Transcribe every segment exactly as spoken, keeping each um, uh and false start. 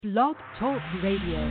Blog Talk Radio.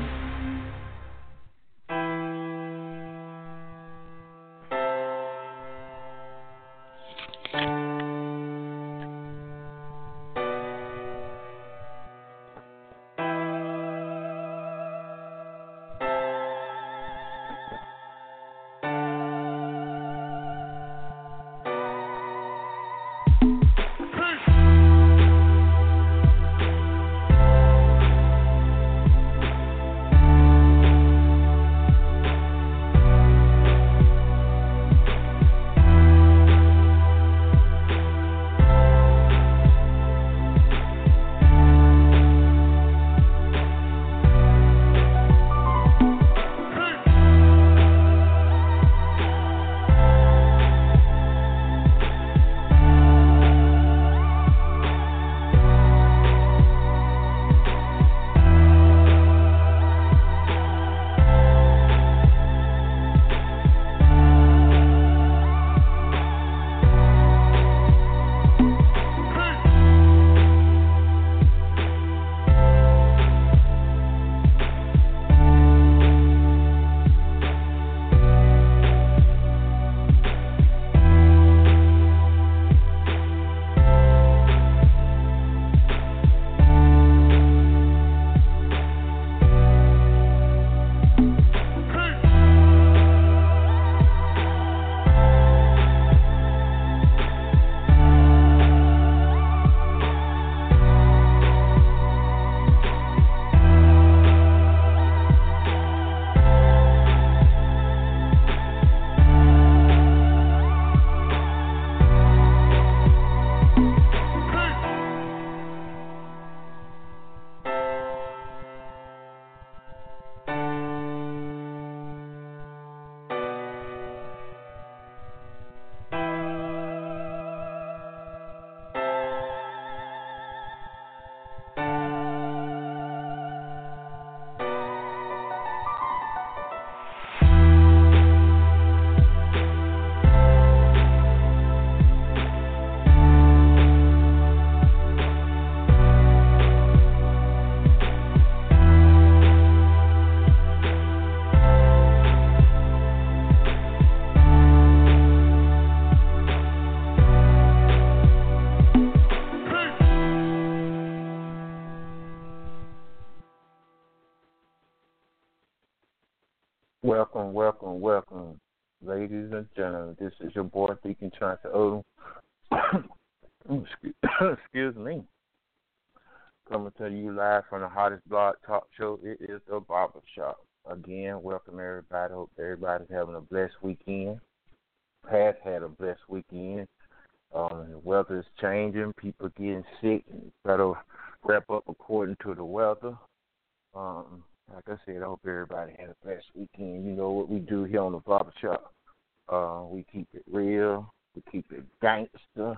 Welcome, welcome, welcome, ladies and gentlemen. This is your boy, Deacon Chauncey Odom. excuse, excuse me. Coming to you live from the hottest blog talk show. It is the Barber Shop. Again, welcome everybody. Hope everybody's having a blessed weekend. Has had a blessed weekend. Um, the weather is changing. People are getting sick. And try to wrap up according to the weather. Um, Like I said, I hope everybody had a blessed weekend. You know what we do here on the Barber Shop. Uh, we keep it real. We keep it gangster.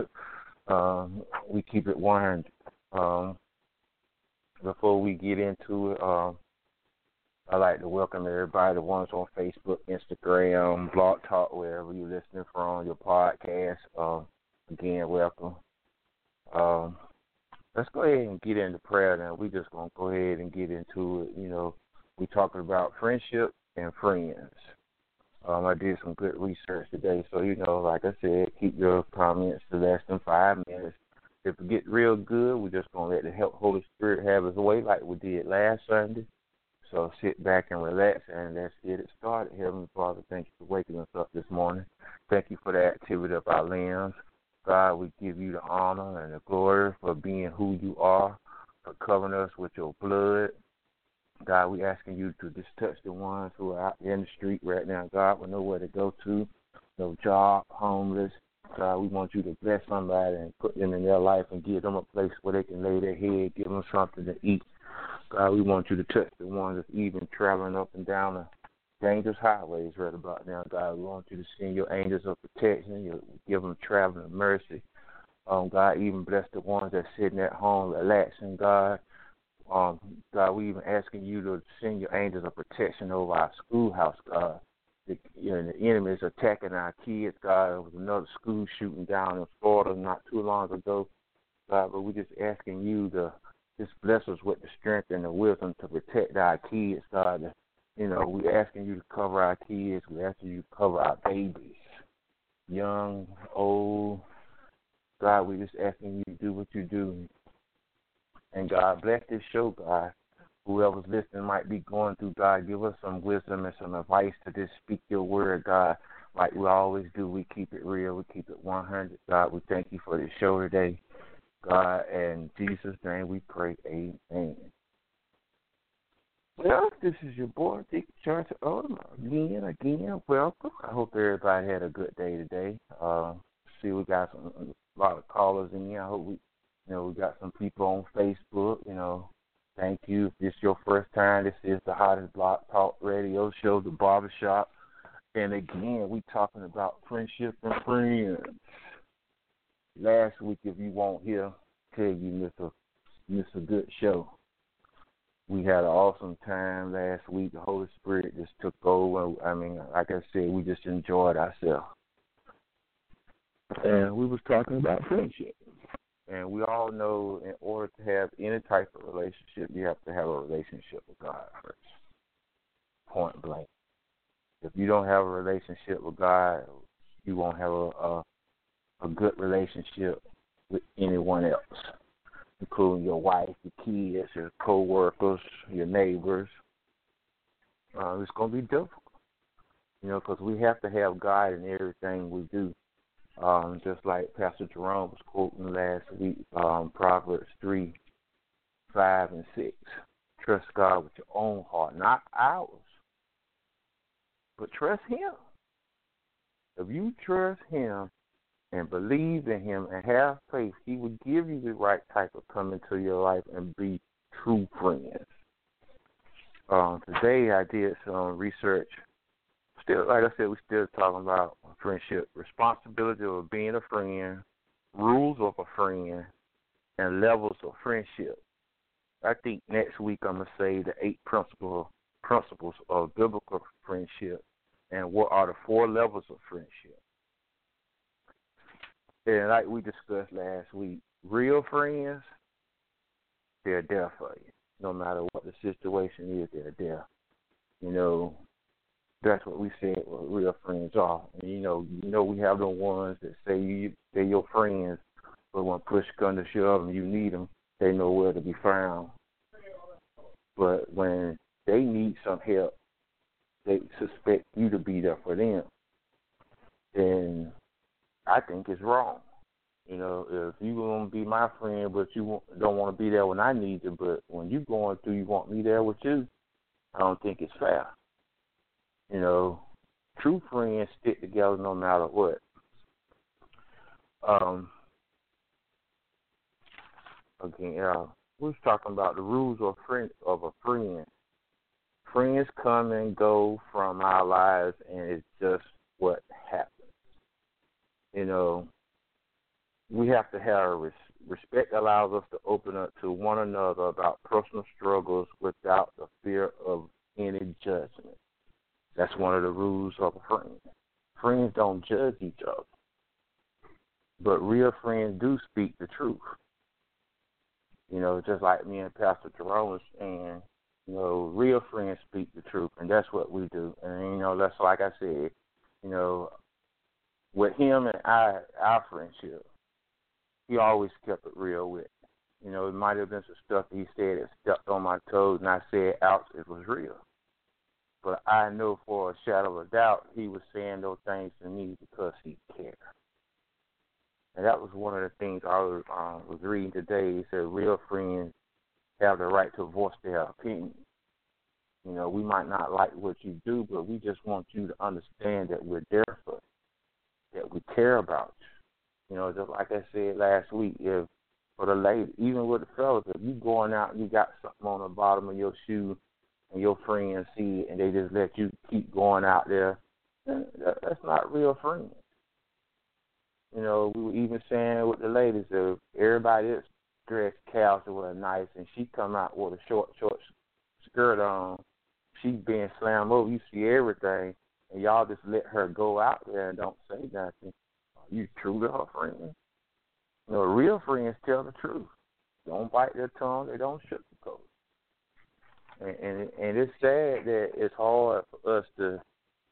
um, we keep it one hundred. Um, before we get into it, um, I'd like to welcome everybody, the ones on Facebook, Instagram, Blog Talk, wherever you're listening from, your podcast. Um, again, welcome. Um, Let's go ahead and get into prayer now. We're just going to go ahead and get into it. You know, we're talking about friendship and friends. Um, I did some good research today. So, you know, like I said, keep your comments to less than five minutes. If we get real good, we're just going to let the help Holy Spirit have his way like we did last Sunday. So sit back and relax, and let's get it started. Heavenly Father, thank you for waking us up this morning. Thank you for the activity of our limbs. God, we give you the honor and the glory for being who you are, for covering us with your blood. God, we asking you to just touch the ones who are out in the street right now. God, we know where to go to, no job, homeless. God, we want you to bless somebody and put them in their life and give them a place where they can lay their head, give them something to eat. God, we want you to touch the ones that's even traveling up and down the dangerous highways right about now. God, we want you to send your angels of protection. You give them traveling mercy. Um, God, even bless the ones that's sitting at home relaxing, God. Um, God, we even asking you to send your angels of protection over our schoolhouse, God. The, you know, the enemy is attacking our kids, God. There was another school shooting down in Florida not too long ago, God. But we're just asking you to Just bless us with the strength and the wisdom to protect our kids, God. You know, we asking you to cover our kids. We asking you to cover our babies, young, old. God, we just asking you to do what you do. And God, bless this show, God. Whoever's listening might be going through, God, give us some wisdom and some advice to just speak your word, God, like we always do. We keep it real. We keep it one hundred. God, we thank you for this show today, God, and in Jesus' name we pray, amen. Well, this is your boy, Deacon Charles Odom. Again, again, welcome. I hope everybody had a good day today. Uh, see, we got some, a lot of callers in here. I hope we, you know, we got some people on Facebook, you know. Thank you. If this is your first time, this is the hottest Blog Talk Radio show, The Barbershop. And again, we talking about friendship and friends. Last week, if you won't hear, tell you miss a, miss a good show. We had an awesome time last week. The Holy Spirit just took over. I mean, like I said, we just enjoyed ourselves. And we was talking about friendship. And we all know in order to have any type of relationship, you have to have a relationship with God first, point blank. If you don't have a relationship with God, you won't have a, a, a good relationship with anyone else, including your wife, your kids, your co-workers, your neighbors. Uh, it's going to be difficult, you know, because we have to have God in everything we do. Um, just like Pastor Jerome was quoting last week, um, Proverbs three, five, and six. Trust God with your own heart, not ours, but trust Him. If you trust Him and believe in Him and have faith, He will give you the right type of come into your life and be true friends. Um, today I did some research. Still, like I said, we're still talking about friendship, responsibility of being a friend, rules of a friend, and levels of friendship. I think next week I'm going to say the eight principle, principles of biblical friendship and what are the four levels of friendship. And like we discussed last week, real friends, they're there for you. No matter what the situation is, they're there. You know, that's what we said what real friends are. And, you know, you know we have the ones that say you, they're your friends, but when push comes to shove and you need them, they know where to be found. But when they need some help, they suspect you to be there for them. And I think it's wrong. You know, if you're going to be my friend, but you don't want to be there when I need you, but when you're going through, you want me there with you, I don't think it's fair. You know, true friends stick together no matter what. Um, again, uh, we was talking about the rules of friend of a friend. Friends come and go from our lives, and it's just what happens. You know, we have to have res- respect allows us to open up to one another about personal struggles without the fear of any judgment. That's one of the rules of a friend. Friends don't judge each other. But real friends do speak the truth. You know, just like me and Pastor Jerome was saying, you know, real friends speak the truth, and that's what we do. And, you know, that's like I said, you know, with him and I, our friendship, he always kept it real with me. You know, it might have been some stuff he said that stepped on my toes, and I said, ouch, it was real. But I know for a shadow of a doubt he was saying those things to me because he cared. And that was one of the things I was, um, was reading today. He said real friends have the right to voice their opinion. You know, we might not like what you do, but we just want you to understand that we're there for you, that we care about you. You know, just like I said last week, if for the ladies, even with the fellas, if you going out and you got something on the bottom of your shoe, and your friends see it, and they just let you keep going out there, that's not real friends. You know, we were even saying with the ladies, if everybody is dressed casual and nice, and she come out with a short, short skirt on, she's being slammed over, you see everything, and y'all just let her go out there and don't say nothing. Are you true to her friends? You know, real friends tell the truth. don't bite their tongue. They don't sugarcoat. And, and and it's sad that it's hard for us to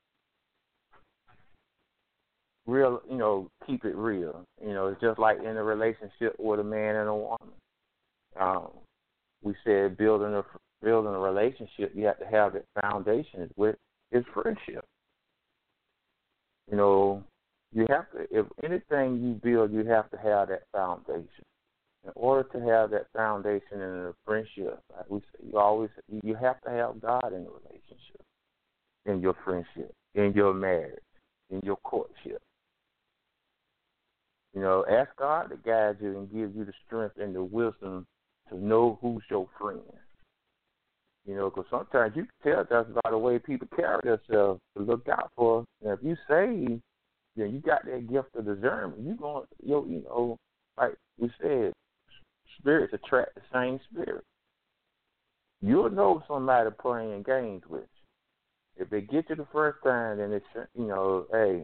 real, you know, keep it real. You know, it's just like in a relationship with a man and a woman. Um, we said building a building a relationship, you have to have that foundation with is friendship. You know, you have to. If anything you build, you have to have that foundation. In order to have that foundation in a friendship, like we say, you always you have to have God in the relationship, in your friendship, in your marriage, in your courtship. You know, ask God to guide you and give you the strength and the wisdom to know who's your friend. You know, because sometimes you can tell just by the way people carry themselves to look out for. And if you say, then you got that gift of discernment. You going, you you know, like we said, spirits attract the same spirit. You'll know somebody playing games with you. If they get you the first time, then it's, you know, hey,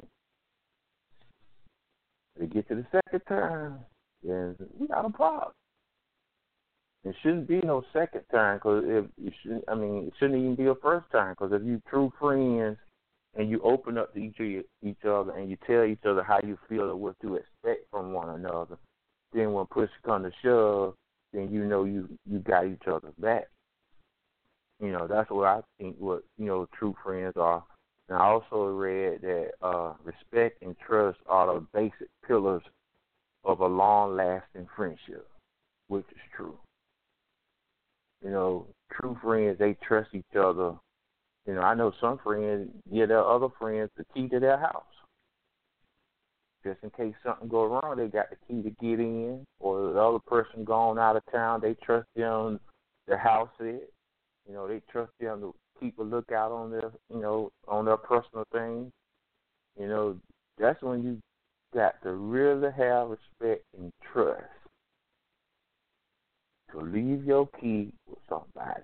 if they get you the second time, then we got a problem. It shouldn't be no second time, because if you shouldn't, I mean, it shouldn't even be a first time, because if you true friends and you open up to each each other and you tell each other how you feel or what you expect from one another, then when push comes to shove, then you know you, you got each other back. You know, that's what I think what, you know, true friends are. And I also read that uh, respect and trust are the basic pillars of a long-lasting friendship, which is true. You know, true friends, they trust each other. You know, I know some friends give their other friends the key to their house. Just in case something goes wrong, they got the key to get in. Or the other person gone out of town, they trust them their house is. You know, they trust them to keep a lookout on their, you know, on their personal things. You know, that's when you got to really have respect and trust to leave your key with somebody,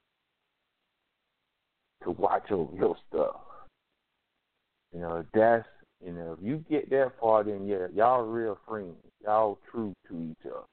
to watch over your stuff. You know, that's, you know, if you get that far, then yeah, y'all real friends. Y'all true to each other.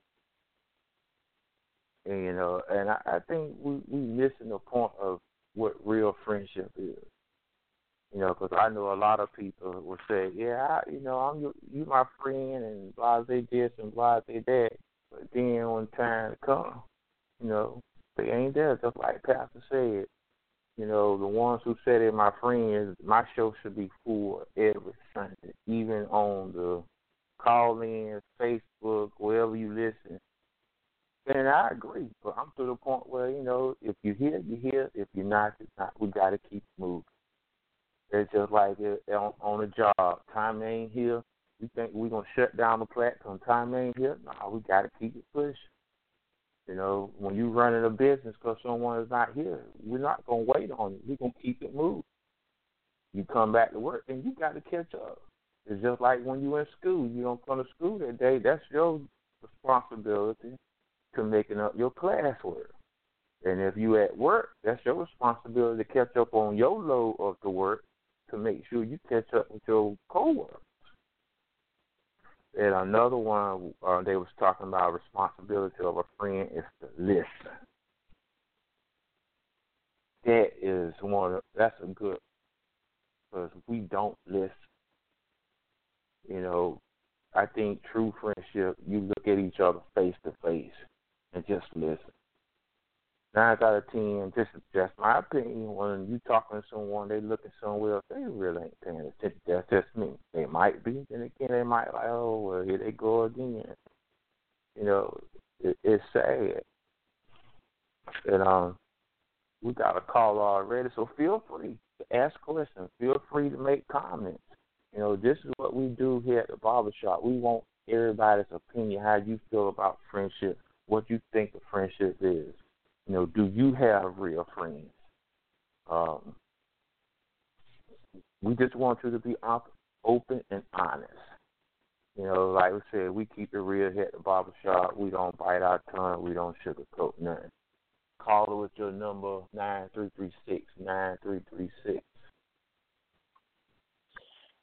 And, you know, and I, I think we, we missing the point of what real friendship is. You know, because I know a lot of people will say, yeah, I, you know, I'm your, you my friend, and blah, they this and blah, they that. But then when time comes, you know, they ain't there. Just like Pastor said, you know, the ones who said they're my friends, my show should be full every Sunday, even on the call-in, Facebook, wherever you listen. And I agree, but I'm to the point where, you know, if you're here, you're here. If you're not, you're not. We got to keep moving. It's just like it, on, on a job. Time ain't here. We think we're going to shut down the platform. Time ain't here. No, we got to keep it pushing. You know, when you're running a business because someone is not here, we're not going to wait on it. We're going to keep it moving. You come back to work, and you got to catch up. It's just like when you're in school. You don't come to school that day. That's your responsibility to making up your classwork. And if you at work, that's your responsibility to catch up on your load of the work to make sure you catch up with your coworkers. And another one, uh, they was talking about responsibility of a friend is to listen. That is one. Of, that's a good, because we don't listen. You know, I think true friendship, you look at each other face to face and just listen. Nine out of ten, just just my opinion, when you talking to someone, they looking somewhere else, they really ain't paying attention. That's just me. They might be, and again, they might like, oh, well, here they go again. You know, it, it's sad. And um, we got a call already, so feel free to ask questions. Feel free to make comments. You know, this is what we do here at the barbershop. We want everybody's opinion, how you feel about friendship, what you think a friendship is. You know, do you have real friends? Um, we just want you to be op- open and honest. You know, like we said, we keep it real here at the barbershop. We don't bite our tongue. We don't sugarcoat nothing. Call her with your number, nine three three six, nine three three six.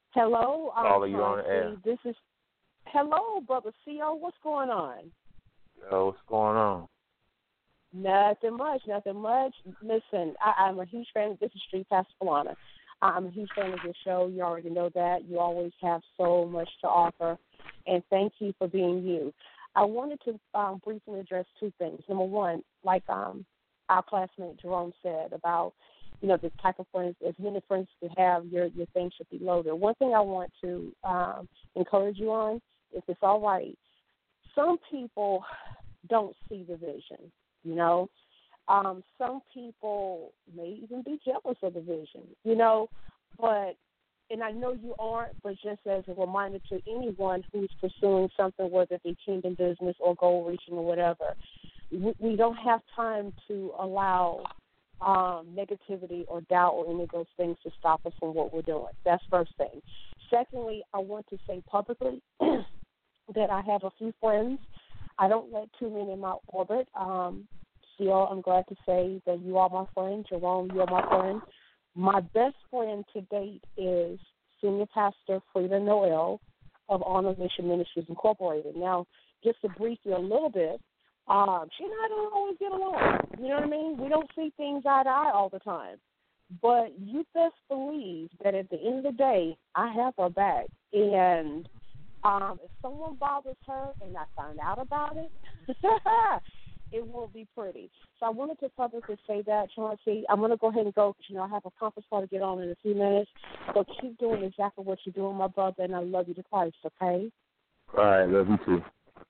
Hello, Caller, you on the air. This is, hello, Brother C O. What's going on? Yo, what's going on? Nothing much, nothing much. Listen, I, I'm a huge fan. This is Street Pastor Polana. I'm a huge fan of your show. You already know that. You always have so much to offer, and thank you for being you. I wanted to um, briefly address two things. Number one, like um, our classmate Jerome said about, you know, the type of friends, as many friends you have, your your thing should be loaded. One thing I want to um, encourage you on, if it's all right, some people don't see the vision, you know. Um, some people may even be jealous of the vision, you know, but, and I know you aren't, but just as a reminder to anyone who's pursuing something, whether it be kingdom business or goal reaching or whatever, we, we don't have time to allow um, negativity or doubt or any of those things to stop us from what we're doing. That's first thing. Secondly, I want to say publicly that I have a few friends. I don't let too many in my orbit. Um, Still, I'm glad to say that you are my friend. Jerome, you're my friend. My best friend to date is Senior Pastor Frida Noel of Honor Mission Ministries Incorporated. Now, just to brief you a little bit, um, she and I don't always get along. You know what I mean? We don't see things eye to eye all the time. But you best believe that at the end of the day, I have her back. And um, if someone bothers her and I find out about it, it won't be pretty. So I wanted to publicly say that, Chauncey. I'm going to go ahead and go because, you know, I have a conference call to get on in a few minutes. So keep doing exactly what you're doing, my brother, and I love you to Christ, okay? All right, love you too.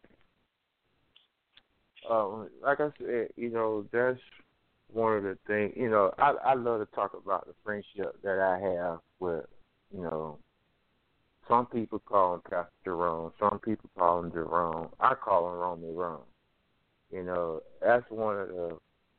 Um, like I said, you know, that's one of the things, you know, I, I love to talk about the friendship that I have with, you know, some people call him Pastor Jerome. Some people call him Jerome. I call him Romeo Rome. You know, that's one of the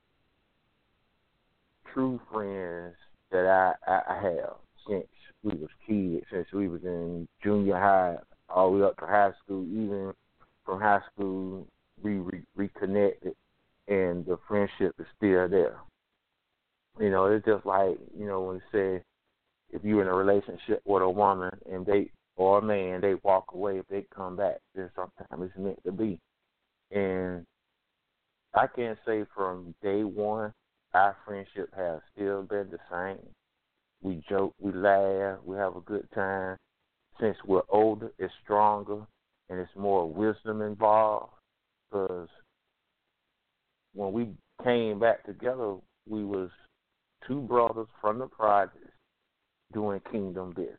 true friends that I, I, I have since we was kids, since we was in junior high, all the way up to high school. Even from high school, we re- reconnected, and the friendship is still there. You know, it's just like, you know, when they say if you're in a relationship with a woman and they or a man, they walk away, if they come back, then sometimes it's meant to be. And I can say from day one, our friendship has still been the same. We joke, we laugh, we have a good time. Since we're older, it's stronger, and it's more wisdom involved. Because when we came back together, we was two brothers from the projects doing kingdom business,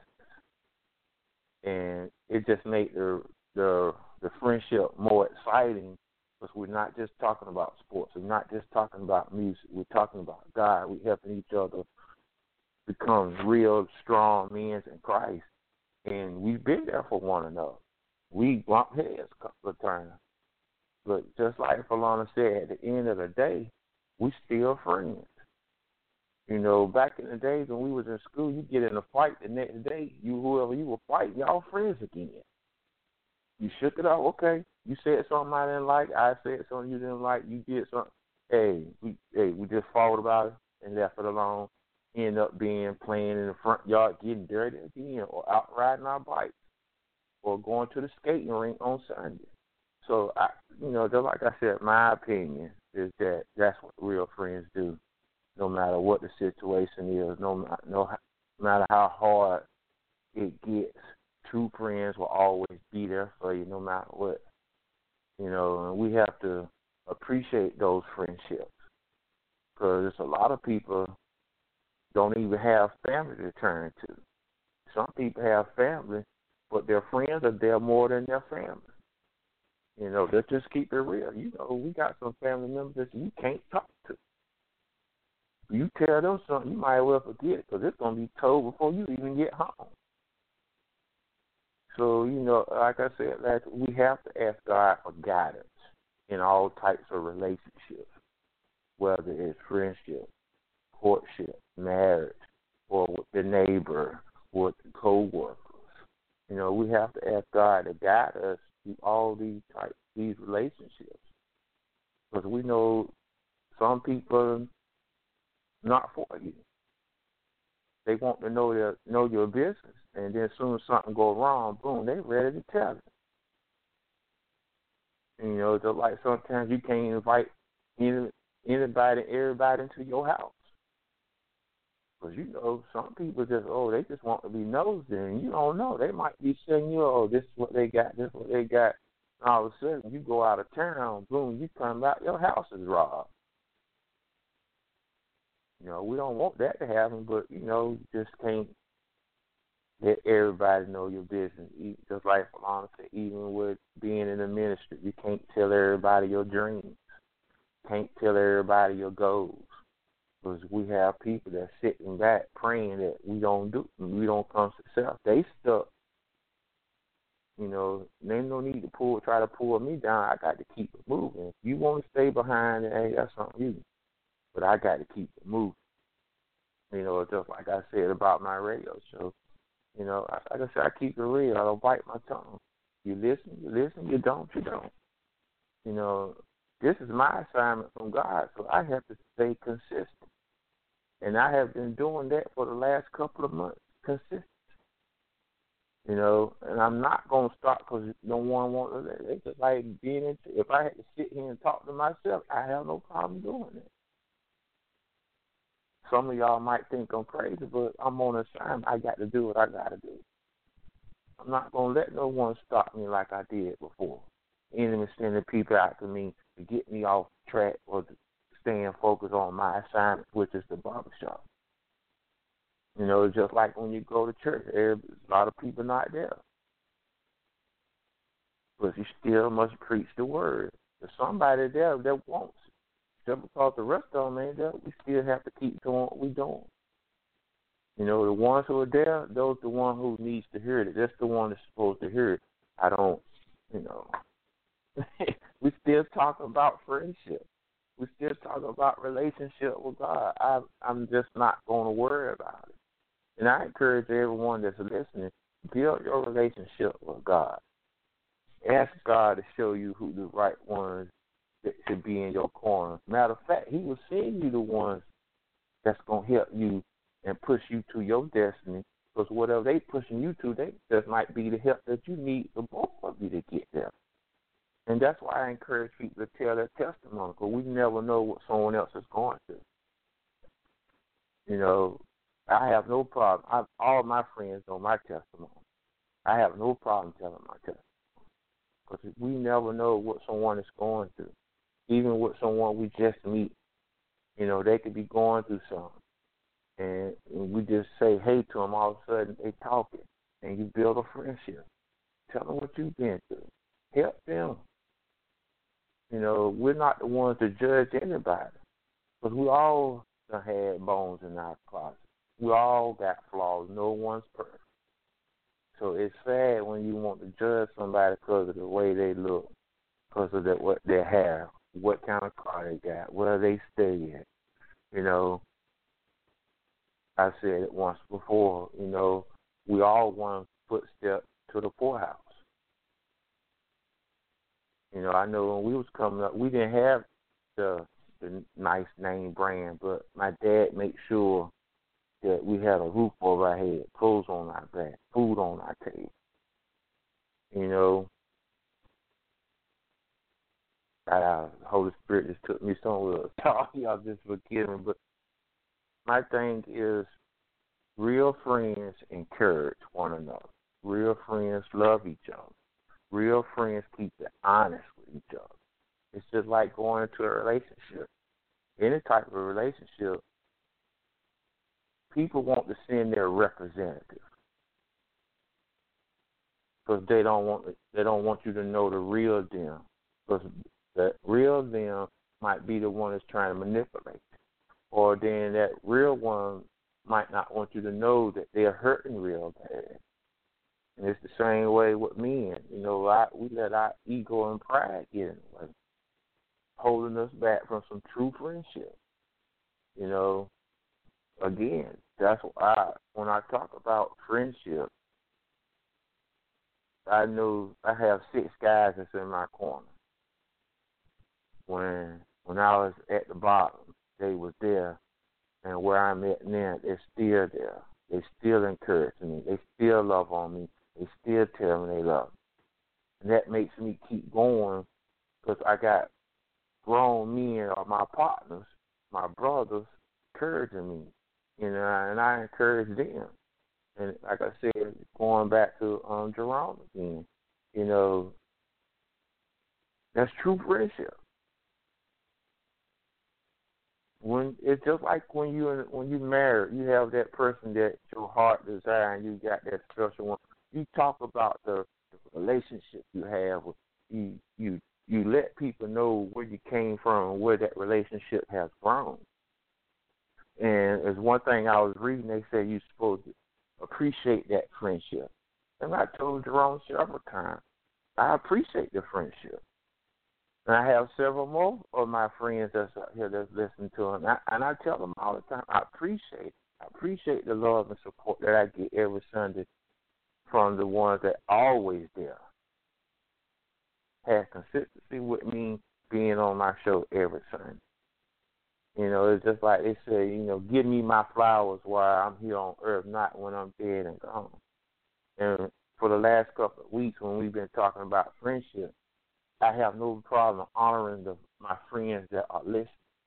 and it just made the the the friendship more exciting. Because we're not just talking about sports. We're not just talking about music. We're talking about God. We're helping each other become real, strong men in Christ. And we've been there for one another. We bumped heads a couple of times. But just like Falana said, at the end of the day, we still friends. You know, back in the days when we was in school, you get in a fight the next day, you whoever you were fighting, y'all friends again. You shook it off, okay. You said something I didn't like. I said something you didn't like. You did something. Hey, we hey, we just fought about it and left it alone. End up being playing in the front yard, getting dirty again, or out riding our bikes, or going to the skating rink on Sunday. So, I, you know, just like I said, my opinion is that that's what real friends do. No matter what the situation is, no, no matter how hard it gets, true friends will always be there for you no matter what. You know, and we have to appreciate those friendships because there's a lot of people don't even have family to turn to. Some people have family, but their friends are there more than their family. You know, let's just keep it real. You know, we got some family members that you can't talk to. You tell them something, you might well forget because it's going to be told before you even get home. So, you know, like I said, like, we have to ask God for guidance in all types of relationships, whether it's friendship, courtship, marriage, or with the neighbor, or with the co-workers. You know, we have to ask God to guide us through all these types, these relationships. Because we know some people not for you. They want to know their know your business, and then as soon as something goes wrong, boom, they're ready to tell it. You know, just like sometimes you can't invite any, anybody, everybody into your house. Because, you know, some people just, oh, they just want to be nosy, and you don't know. They might be saying, you, oh, this is what they got, this is what they got. And all of a sudden, you go out of town, boom, you come back, your house is robbed. You know, we don't want that to happen, but, you know, you just can't let everybody know your business. Just like Alana said, even with being in the ministry, you can't tell everybody your dreams. Can't tell everybody your goals. Because we have people that sitting back praying that we don't do, we don't come success. They stuck. You know, there's no need to pull, try to pull me down. I got to keep it moving. If you want to stay behind, hey, that's on you. But I got to keep it moving. You know, just like I said about my radio show. You know, like I said, I keep it real. I don't bite my tongue. You listen, you listen. You don't, you don't. You know, this is my assignment from God, so I have to stay consistent. And I have been doing that for the last couple of months, consistent. You know, and I'm not going to stop because no one wants to. It's just like being into, if I had to sit here and talk to myself, I have no problem doing it. Some of y'all might think I'm crazy, but I'm on assignment. I got to do what I got to do. I'm not going to let no one stop me like I did before. Enemy sending people out to me to get me off track or to staying focused on my assignment, which is the barbershop. You know, it's just like when you go to church, there's a lot of people not there. But you still must preach the word. There's somebody there that wants it. Just because the rest of them ain't there, we still have to keep doing what we're doing. You know, the ones who are there, those are the one who needs to hear it. That's the one that's supposed to hear it. I don't, you know. We still talk about friendship. We still talk about relationship with God. I, I'm just not going to worry about it. And I encourage everyone that's listening, build your relationship with God. Ask God to show you who the right ones that should be in your corner. Matter of fact, he will send you the ones that's going to help you and push you to your destiny. Because whatever they pushing you to, they just might be the help that you need for both of you to get there. And that's why I encourage people to tell their testimony, because we never know what someone else is going through. You know, I have no problem. I, all my friends know my testimony. I have no problem telling my testimony, because we never know what someone is going through. Even with someone we just meet, you know, they could be going through something. And, and we just say hey to them, all of a sudden they talking, and you build a friendship. Tell them what you've been through. Help them. You know, we're not the ones to judge anybody, because we all have had bones in our closet. We all got flaws. No one's perfect. So it's sad when you want to judge somebody because of the way they look, because of the, what they have, what kind of car they got, where they stay at. You know, I said it once before, you know, we all one footstep to the poorhouse. You know, I know when we was coming up, we didn't have the the nice name brand, but my dad made sure that we had a roof over our head, clothes on our back, food on our table. You know, uh, the Holy Spirit just took me somewhere. Y'all just forgive me, but my thing is real friends encourage one another. Real friends love each other. Real friends keep it honest with each other. It's just like going into a relationship. Any type of relationship, people want to send their representative because they don't want they don't want you to know the real them, because the real them might be the one that's trying to manipulate, or then that real one might not want you to know that they're hurting real bad. And it's the same way with men. You know, I, we let our ego and pride get in the way, holding us back from some true friendship. You know, again, that's why when I talk about friendship, I know I have six guys that's in my corner. When when I was at the bottom, they was there, and where I'm at now, they're still there. They still encourage me. They still love on me. They still tell me they love me. And that makes me keep going because I got grown men or my partners, my brothers, encouraging me, you know, and I encourage them. And like I said, going back to um, Jerome again, you know, that's true friendship. When it's just like when you when you married, you have that person that your heart desire, and you got that special one. You talk about the, the relationship you have. With, you you you let people know where you came from and where that relationship has grown. And there's one thing I was reading. They said you're supposed to appreciate that friendship. And I told Jerome several times, I appreciate the friendship. And I have several more of my friends that's out here that's listening to him. And I, and I tell them all the time, I appreciate it. I appreciate the love and support that I get every Sunday from the ones that always there. Have consistency with me being on my show every Sunday. You know, it's just like they say, you know, give me my flowers while I'm here on earth, not when I'm dead and gone. And for the last couple of weeks when we've been talking about friendship, I have no problem honoring the, my friends that are listening.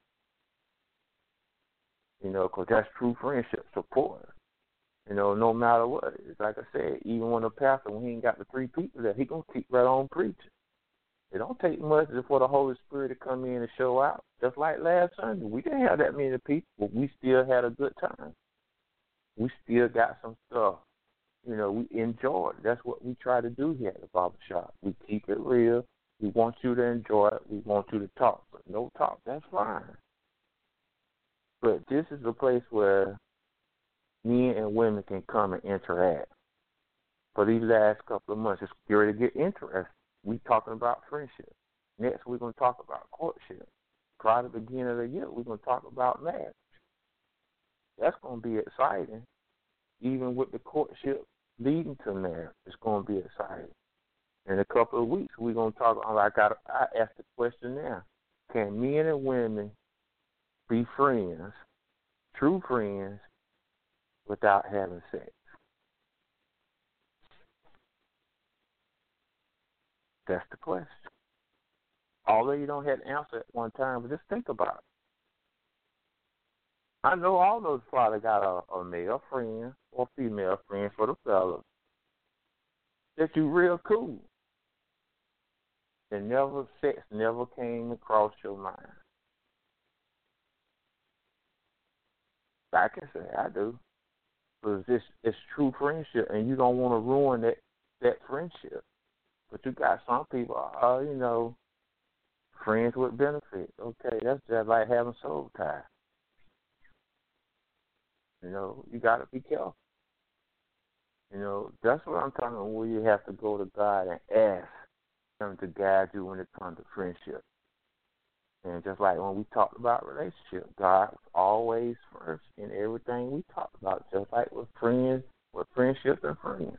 You know, because that's true friendship, support. You know, no matter what. It's like I said, even when a pastor, when he ain't got the three people there, he going to keep right on preaching. It don't take much for the Holy Spirit to come in and show out. Just like last Sunday, we didn't have that many people, but we still had a good time. We still got some stuff. You know, we enjoyed it. That's what we try to do here at the barbershop. We keep it real. We want you to enjoy it. We want you to talk. But no talk, that's fine. But this is a place where men and women can come and interact. For these last couple of months, it's scary to get interested. We're talking about friendship. Next, we're going to talk about courtship. Prior to the beginning of the year, we're going to talk about marriage. That's going to be exciting. Even with the courtship leading to marriage, it's going to be exciting. In a couple of weeks, we're going to talk. I got. I asked the question now: can men and women be friends, true friends, without having sex? That's the question. Although you don't have to answer at one time, but just think about it. I know all those fathers got a, a male friend or female friend for the fellas that you real cool. And never sex never came across your mind. I can say I do. Because it's, it's true friendship, and you don't want to ruin that, that friendship. But you got some people, uh, you know, friends with benefits. Okay, that's just like having soul ties. You know, you got to be careful. You know, that's what I'm talking about, where you have to go to God and ask Him to guide you when it comes to friendship. And just like when we talked about relationship, God was always first in everything we talked about, just like with friends, with friendship and friends.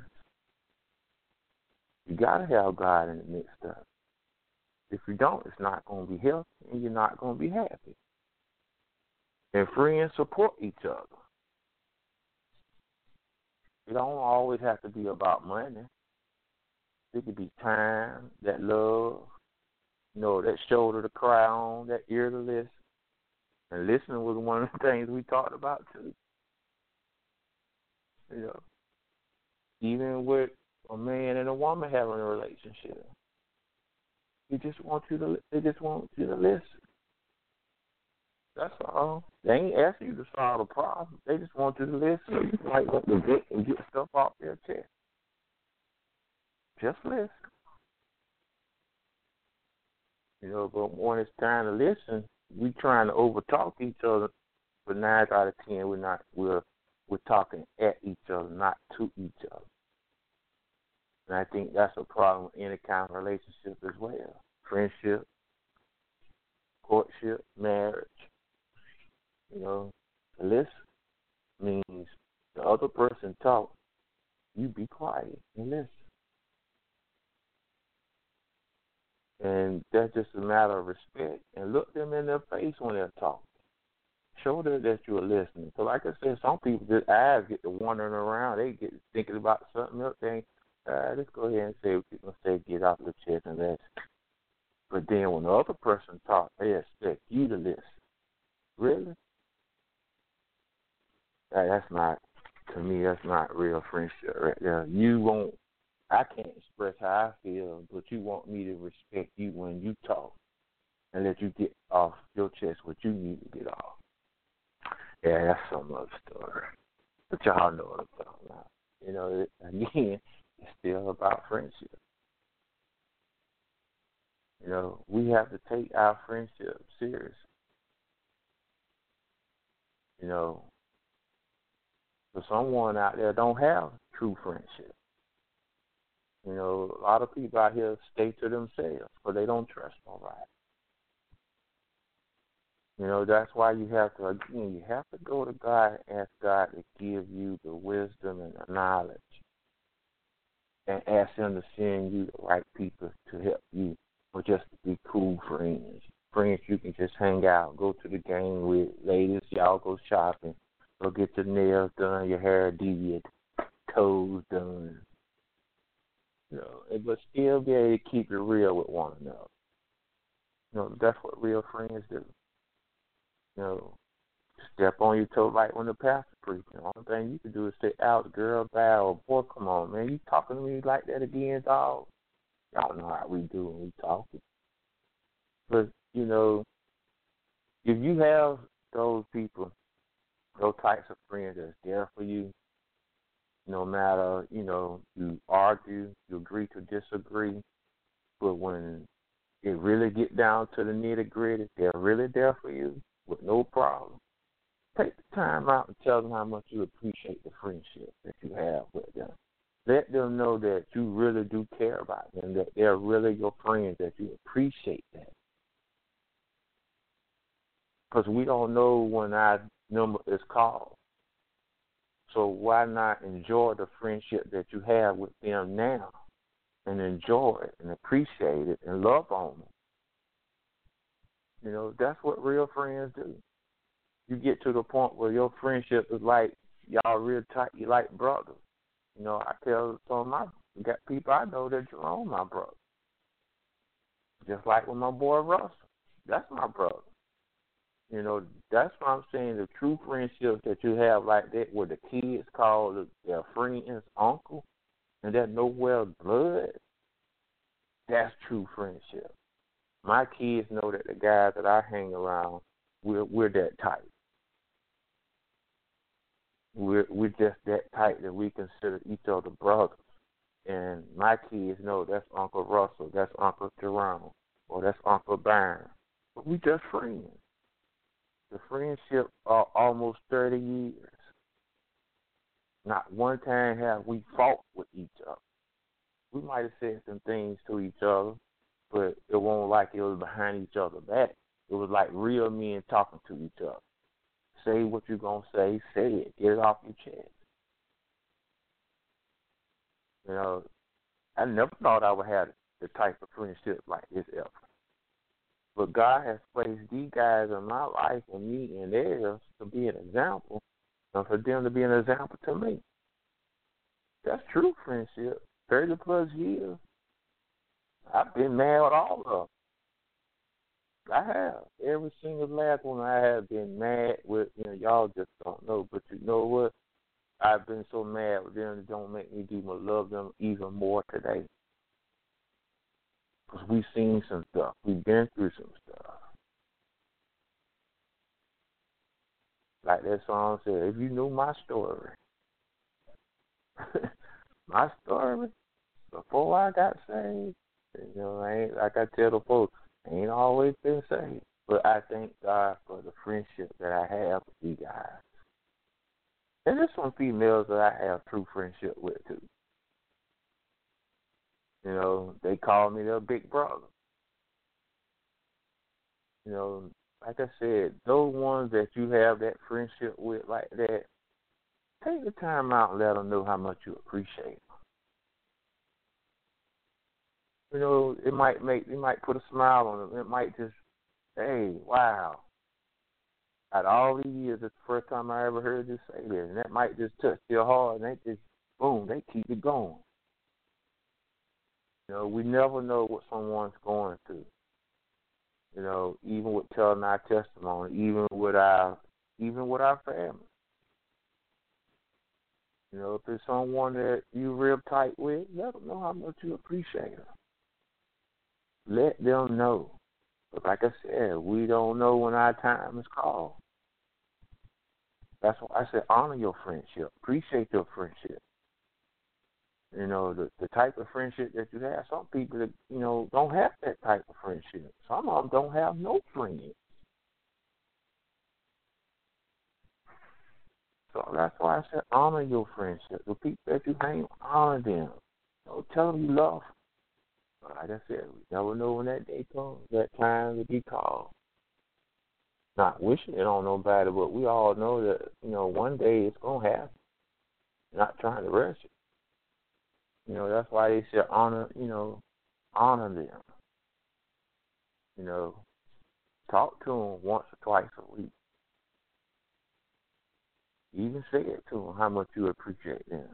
You got to have God in the mix of it. If you don't, it's not going to be healthy, and you're not going to be happy. And friends support each other. It don't always have to be about money. It could be time, that love, you know, that shoulder to cry on, that ear to listen. And listening was one of the things we talked about, too. You know, even with a man and a woman having a relationship, he just wants you to. They just want you to listen. That's all. They ain't asking you to solve the problem. They just want you to listen. You might want to get and get stuff off their chest. Just listen. You know, but when it's time to listen, we trying to overtalk each other. But nine out of ten, we're not. We're we're talking at each other, not to each other. And I think that's a problem in any kind of relationship as well. Friendship, courtship, marriage. You know, listen means the other person talk, you be quiet and listen. And that's just a matter of respect. And look them in their face when they're talking. Show them that you're listening. So like I said, some people, their eyes get to wandering around. They get thinking about something else. They ain't, uh, let's go ahead and say what you're going to say, get off the chest and listen. But then when the other person talks, they expect you to listen. Really? That, that's not, to me, that's not real friendship right there. You won't, I can't express how I feel, but you want me to respect you when you talk and let you get off your chest what you need to get off. Yeah, that's some other story. But y'all know what I'm talking about. You know, it, again, it's still about friendship. You know, we have to take our friendship serious. You know, for someone out there don't have true friendship. You know, a lot of people out here stay to themselves, but they don't trust nobody. You know, that's why you have to, again, you have to go to God and ask God to give you the wisdom and the knowledge and ask Him to send you the right people to help you, or just to be cool friends. Friends you can just hang out, go to the game with. Ladies, y'all go shopping, go get your nails done, your hair did, your toes done. You know, but still be able to keep it real with one another. You know, that's what real friends do. You know, step on your toe like when the pastor preaching. The only thing you can do is say, out, girl, bad, or boy, come on, man, you talking to me like that again, dog? Y'all know how we do when we talk. But, you know, if you have those people, those types of friends that's there for you, no matter, you know, you argue, you agree to disagree, but when it really get down to the nitty-gritty, they're really there for you with no problem. Take the time out and tell them how much you appreciate the friendship that you have with them. Let them know that you really do care about them, that they're really your friends, that you appreciate that. Because we don't know when our number is called. So why not enjoy the friendship that you have with them now and enjoy it and appreciate it and love on them? You know, that's what real friends do. You get to the point where your friendship is like, y'all real tight, you like brothers. You know, I tell some of my, got people I know that Jerome my brother. Just like with my boy Russell. That's my brother. You know, that's what I'm saying, the true friendships that you have like that where the kids call their friends uncle and they're nowhere blood, that's true friendship. My kids know that the guys that I hang around, we're, we're that tight. We're, we're just that tight that we consider each other brothers. And my kids know that's Uncle Russell, that's Uncle Jerome, or that's Uncle Byron. But we just friends. The friendship are almost thirty years. Not one time have we fought with each other. We might have said some things to each other, but it wasn't like it was behind each other's back. It was like real men talking to each other. Say what you're going to say, say it. Get it off your chest. You know, I never thought I would have the type of friendship like this ever. But God has placed these guys in my life and me and theirs to be an example, and for them to be an example to me. That's true friendship. thirty plus years. I've been mad with all of them. I have. Every single last one I have been mad with. You know, y'all just don't know. But you know what? I've been so mad with them, it don't make me do more love them even more today. Because we've seen some stuff. We've been through some stuff. Like that song said, if you knew my story. My story, before I got saved, you know, I ain't, like I tell the folks, I ain't always been saved. But I thank God for the friendship that I have with you guys. And there's some females that I have true friendship with, too. You know, they call me their big brother. You know, like I said, those ones that you have that friendship with like that, take the time out and let them know how much you appreciate them. You know, it might make, it might put a smile on them. It might just, hey, wow. Out of all these years, it's the first time I ever heard you say this. And that might just touch their heart, and they just, boom, they keep it going. You know, we never know what someone's going through. You know, even with telling our testimony, even with our, even with our family. You know, if it's someone that you real tight with, let them know how much you appreciate them. Let them know. But like I said, we don't know when our time is called. That's why I said honor your friendship. Appreciate your friendship. You know, the, the type of friendship that you have, some people that, you know, don't have that type of friendship. Some of them don't have no friends. So that's why I said honor your friendship. The people that you hang with, honor them. Don't tell them you love them. But like I said, we never know when that day comes, that time to be called. Not wishing it on nobody, but we all know that, you know, one day it's going to happen. Not trying to rush it. You know, that's why they said honor, you know, honor them. You know, talk to them once or twice a week. Even say it to them how much you appreciate them.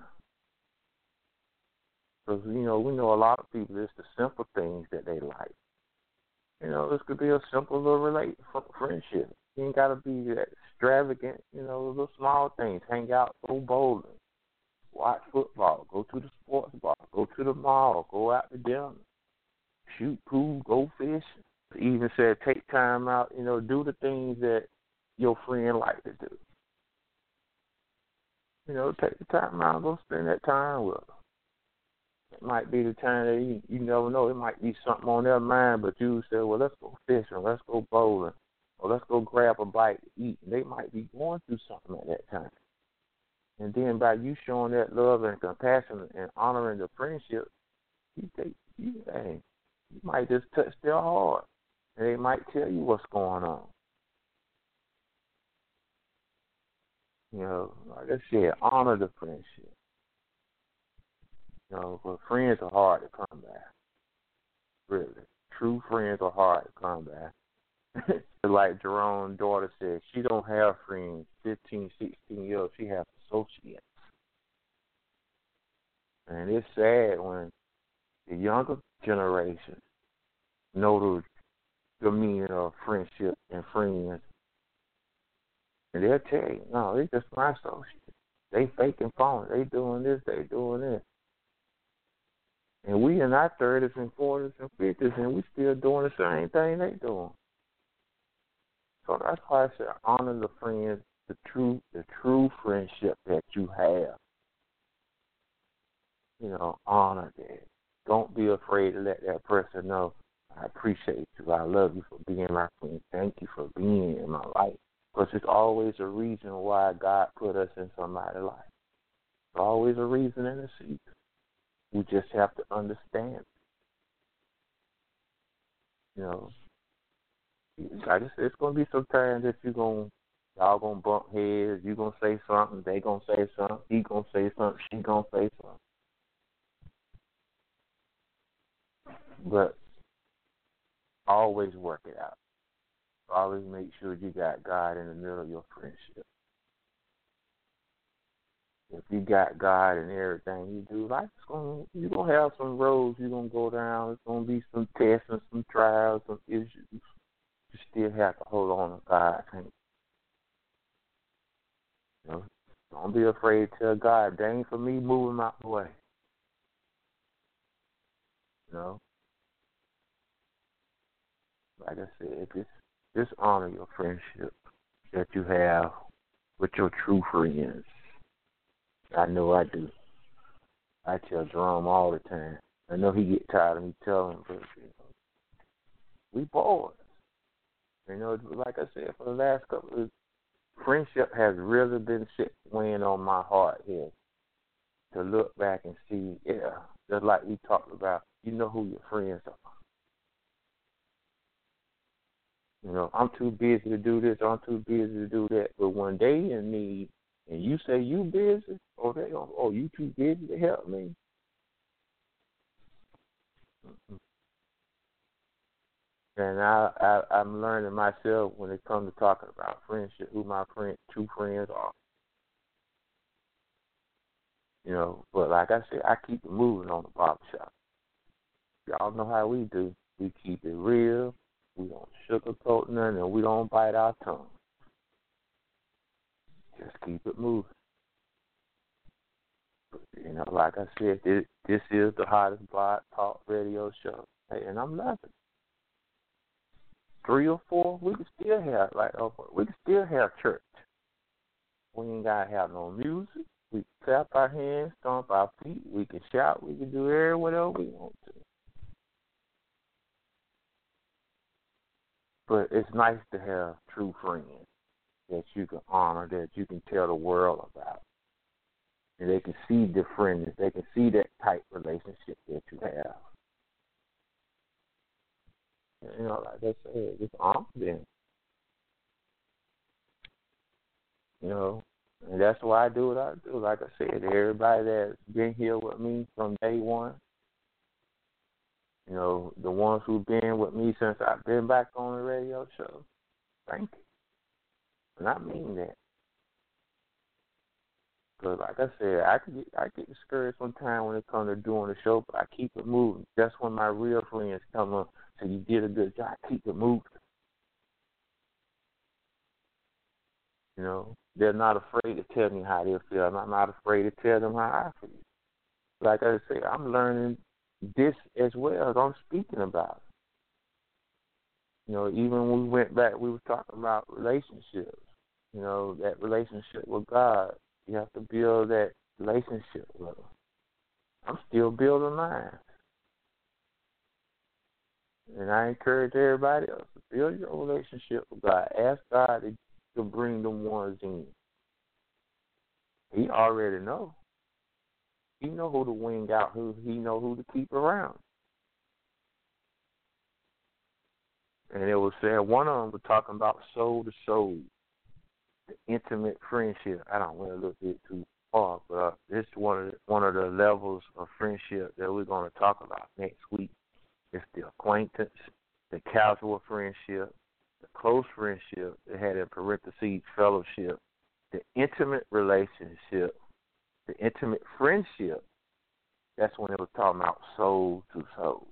Because, you know, we know a lot of people, it's the simple things that they like. You know, this could be a simple little relate friendship. You ain't got to be that extravagant, you know, little small things. Hang out, go bowling, watch football, go to the sports bar, go to the mall, go out to dinner, shoot pool, go fishing. Even said take time out, you know, do the things that your friend like to do. You know, take the time out, go spend that time with them. It might be the time that you, you never know. It might be something on their mind, but you say, well, let's go fishing, let's go bowling, or let's go grab a bite to eat. And they might be going through something at that time. And then by you showing that love and compassion and honoring the friendship, you take you, hey, you might just touch their heart, and they might tell you what's going on. You know, like I said, honor the friendship. You know, but friends are hard to come by. Really. True friends are hard to come by. Like Jerome's daughter said, she don't have friends fifteen, sixteen years. She has associates. And it's sad when the younger generation know the, the meaning of friendship and friends. And they'll tell you, no, they just my associates. They faking phone. They doing this, they doing this. And we in our thirties and forties and fifties, and we still doing the same thing they doing. So that's why I said honor the friends, the true, the true friendship that you have. You know, honor that. Don't be afraid to let that person know, I appreciate you. I love you for being my friend. Thank you for being in my life. Because there's always a reason why God put us in somebody's life. There's always a reason and a season. We just have to understand. You know, like I said, it's going to be some times that you're going to, y'all going to bump heads. You're going to say something. They going to say something. He going to say something. She going to say something. But always work it out. Always make sure you got God in the middle of your friendship. If you got God in everything you do, life's going to, you're going to have some roads you're going to go down. There's going to be some tests and some trials, some issues. You still have to hold on to God. You know, don't be afraid to tell God, dang for me, moving out the way. You know? Like I said, just, just honor your friendship that you have with your true friends. I know I do. I tell Jerome all the time. I know he get tired of me telling him, but you know, we boys. You know, like I said, for the last couple of years, friendship has really been weighing on my heart here to look back and see, yeah, just like we talked about, you know who your friends are. You know, I'm too busy to do this, I'm too busy to do that, but when they in need, and you say you busy, or they don't, oh, you too busy to help me. Mm-hmm. And I, I, I'm learning myself when it comes to talking about friendship, who my friend, true friends are. You know, but like I said, I keep it moving on the barbershop. Y'all know how we do. We keep it real. We don't sugarcoat nothing, and we don't bite our tongue. Just keep it moving. You know, like I said, this, this is the hottest blog talk radio show, hey, and I'm loving it. Three or four, we can still have like oh, we can still have church. We ain't gotta have no music. We can clap our hands, stomp our feet. We can shout. We can do every whatever we want to. But it's nice to have true friends that you can honor, that you can tell the world about. And they can see the friendliness. They can see that tight relationship that you have. You know, like I said, just honor them. You know, and that's why I do what I do. Like I said, everybody that's been here with me from day one, you know, the ones who've been with me since I've been back on the radio show, thank you. And I mean that. Because, like I said, I could get, I get discouraged sometimes when it comes to doing the show, but I keep it moving. That's when my real friends come up. So you did a good job. Keep it moving. You know, they're not afraid to tell me how they feel, and I'm not afraid to tell them how I feel. Like I say, I'm learning this as well as I'm speaking about it. You know, even when we went back, we were talking about relationships. You know, that relationship with God. You have to build that relationship with Him. I'm still building mine. And I encourage everybody else to build your relationship with God. Ask God to, to bring them ones in. He already knows. He know who to wing out, who he know who to keep around. And it was said, one of them was talking about soul to soul, the intimate friendship. I don't want to look it too far, but uh, this is one of the, one of the levels of friendship that we're going to talk about next week. It's the acquaintance, the casual friendship, the close friendship, that had in parentheses fellowship, the intimate relationship, the intimate friendship. That's when it was talking about soul to soul.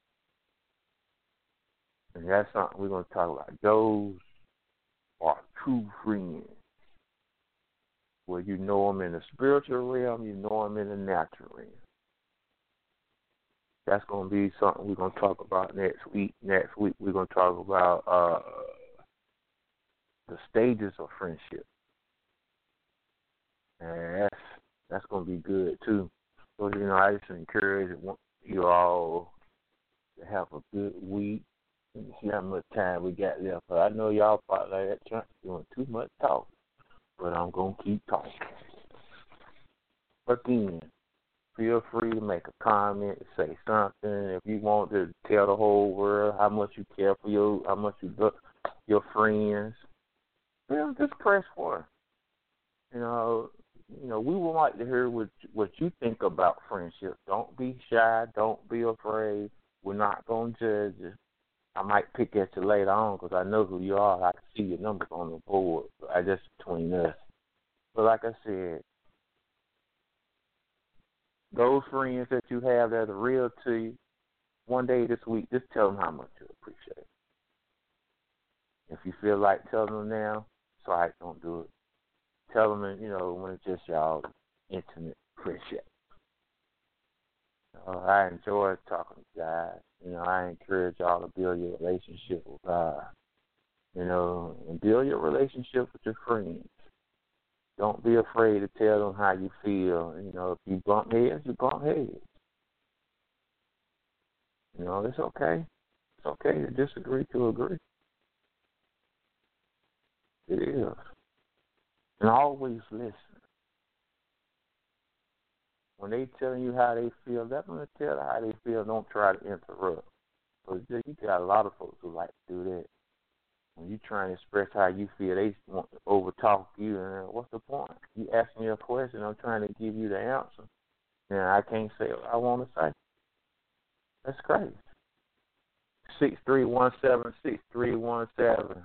And that's something we're going to talk about. Those are true friends. Where you know them in the spiritual realm, you know them in the natural realm. That's going to be something we're going to talk about next week. Next week we're going to talk about uh, the stages of friendship. And that's, that's going to be good, too. So, you know, I just encourage you all to have a good week. Let me see how much time we got left. But I know y'all probably like that Trump doing too much talk. But I'm going to keep talking. Again, feel free to make a comment, say something. If you want to tell the whole world how much you care for your, how much you love your friends, you know, just press one. You know, you know, we would like to hear what what you think about friendship. Don't be shy. Don't be afraid. We're not going to judge you. I might pick at you later on because I know who you are. I can see your numbers on the board. I just between us. But like I said, those friends that you have that are real to you, one day this week, just tell them how much you appreciate it. If you feel like telling them now, sorry, don't do it. Tell them, you know, when it's just y'all intimate friendship. Uh, I enjoy talking to you guys. You know, I encourage y'all to build your relationship with God. You know, and build your relationship with your friends. Don't be afraid to tell them how you feel. You know, if you bump heads, you bump heads. You know, it's okay. It's okay to disagree to agree. It is. And always listen. When they telling you how they feel, let them tell how they feel. Don't try to interrupt. Because you got a lot of folks who like to do that. When you trying to express how you feel, they want to overtalk you. And what's the point? You ask me a question, I'm trying to give you the answer. And I can't say what I want to say. That's crazy. six three one seven, six three one seven.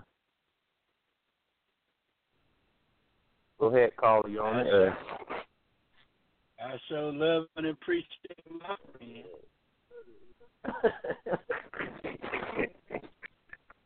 Go ahead, caller. You on the air. I so love and appreciate my friend.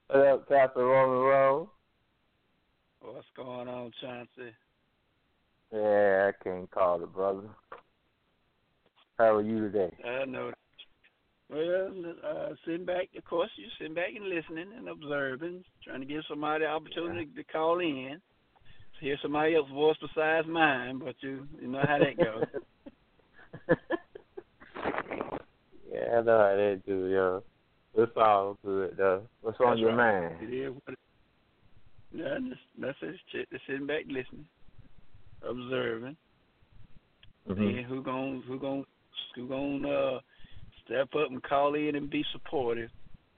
What up, Pastor Roman Rowe? What's going on, Chauncey? Yeah, I can't call it, brother. How are you today? I know. Well, uh, sitting back, of course, you're sitting back and listening and observing, trying to give somebody the opportunity yeah. to call in, to hear somebody else's voice besides mine, but you you know how that goes. Yeah, I know how that do, yo. It's all good, though. What's on That's your right. mind? It is what it, yeah, that's it. Just sitting back, listening, observing. Mm-hmm. Then who gon' who gon' who gon' uh, step up and call in and be supportive.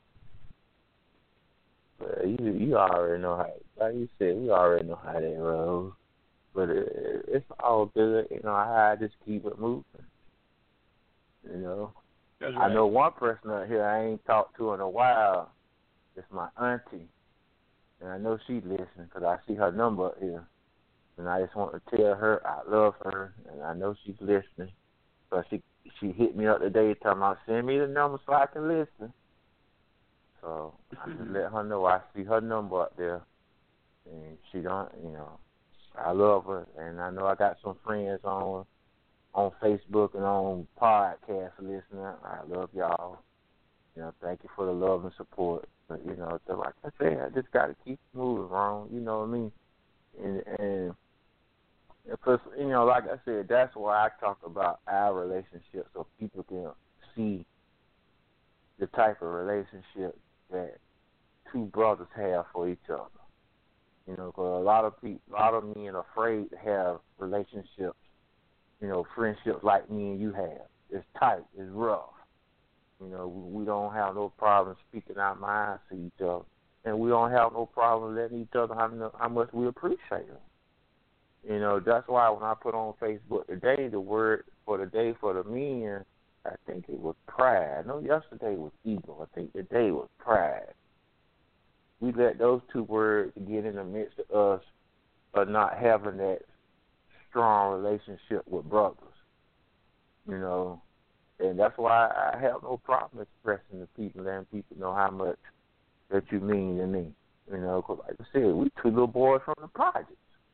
Well, you you already know how. Like you said, we already know how that rolls. But it, it's all good, you know. How I just keep it moving, you know. That's right. I know one person out here I ain't talked to in a while. It's my auntie, and I know she listening because I see her number up here, and I just want to tell her I love her, and I know she's listening. So she she hit me up today, talking about send me the number so I can listen. So I just let her know I see her number up there, and she don't, you know, I love her, and I know I got some friends on. on Facebook and on podcast listening. I love y'all. You know, thank you for the love and support. But, you know, like I said, I just got to keep moving, wrong. You know what I mean? And, and because, you know, like I said, that's why I talk about our relationship so people can see the type of relationship that two brothers have for each other. You know, because a lot of people, a lot of men are afraid to have relationships. You know, friendships like me and you have. It's tight. It's rough. You know, we don't have no problem speaking our minds to each other. And we don't have no problem letting each other know how much we appreciate them. You know, that's why when I put on Facebook today, the word for the day for the men, I think it was pride. I know yesterday was ego. I think today was pride. We let those two words get in the midst of us of not having that strong relationship with brothers, you know, and that's why I have no problem expressing to people, letting people know how much that you mean to me, you know, because like I said, we two little boys from the projects.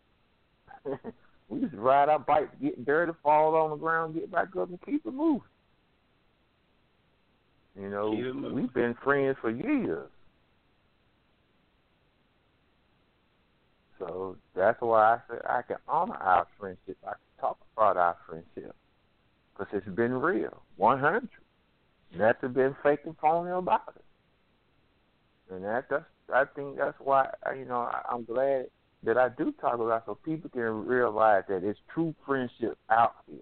We just ride our bikes, get dirty, fall on the ground, get back up, and keep it moving. You know, we've been friends for years. So that's why I said I can honor our friendship. I can talk about our friendship because it's been real, one hundred. Nothing been fake and phony about it. And that, that's, I think that's why, you know, I, I'm glad that I do talk about it so people can realize that it's true friendship out here.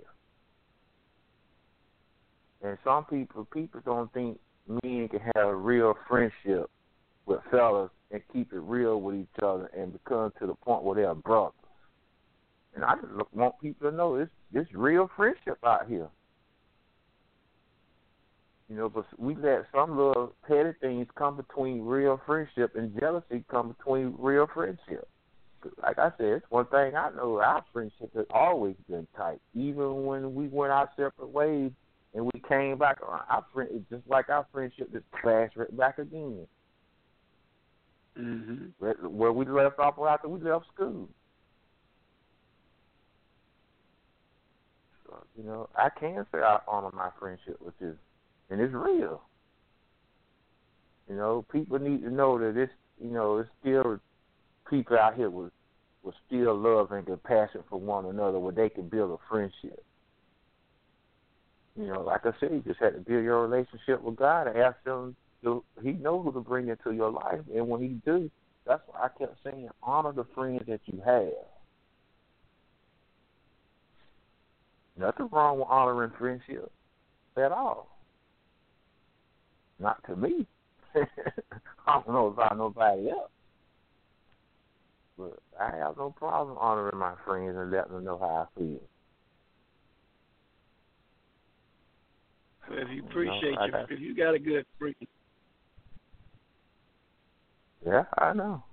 And some people, people don't think men can have a real friendship with fellas and keep it real with each other and become to the point where they're brothers. And I just want people to know it's this real friendship out here. You know, but we let some little petty things come between real friendship and jealousy come between real friendship. Like I said, it's one thing I know, our friendship has always been tight. Even when we went our separate ways and we came back, our friend, it's just like our friendship just clashed right back again. Mm-hmm. Where, where we left off after we left school. So, you know, I can say I honor my friendship with you, and it's real. You know, people need to know that it's, you know, it's still people out here with, with still love and compassion for one another where they can build a friendship. You know, like I said, you just had to build your relationship with God and ask him. So he knows who to bring into your life, and when he do, that's why I kept saying, honor the friends that you have. Nothing wrong with honoring friendship at all. Not to me. I don't know about nobody else. But I have no problem honoring my friends and letting them know how I feel. So if you appreciate you know, your, got, if you got a good friend. Yeah, I know.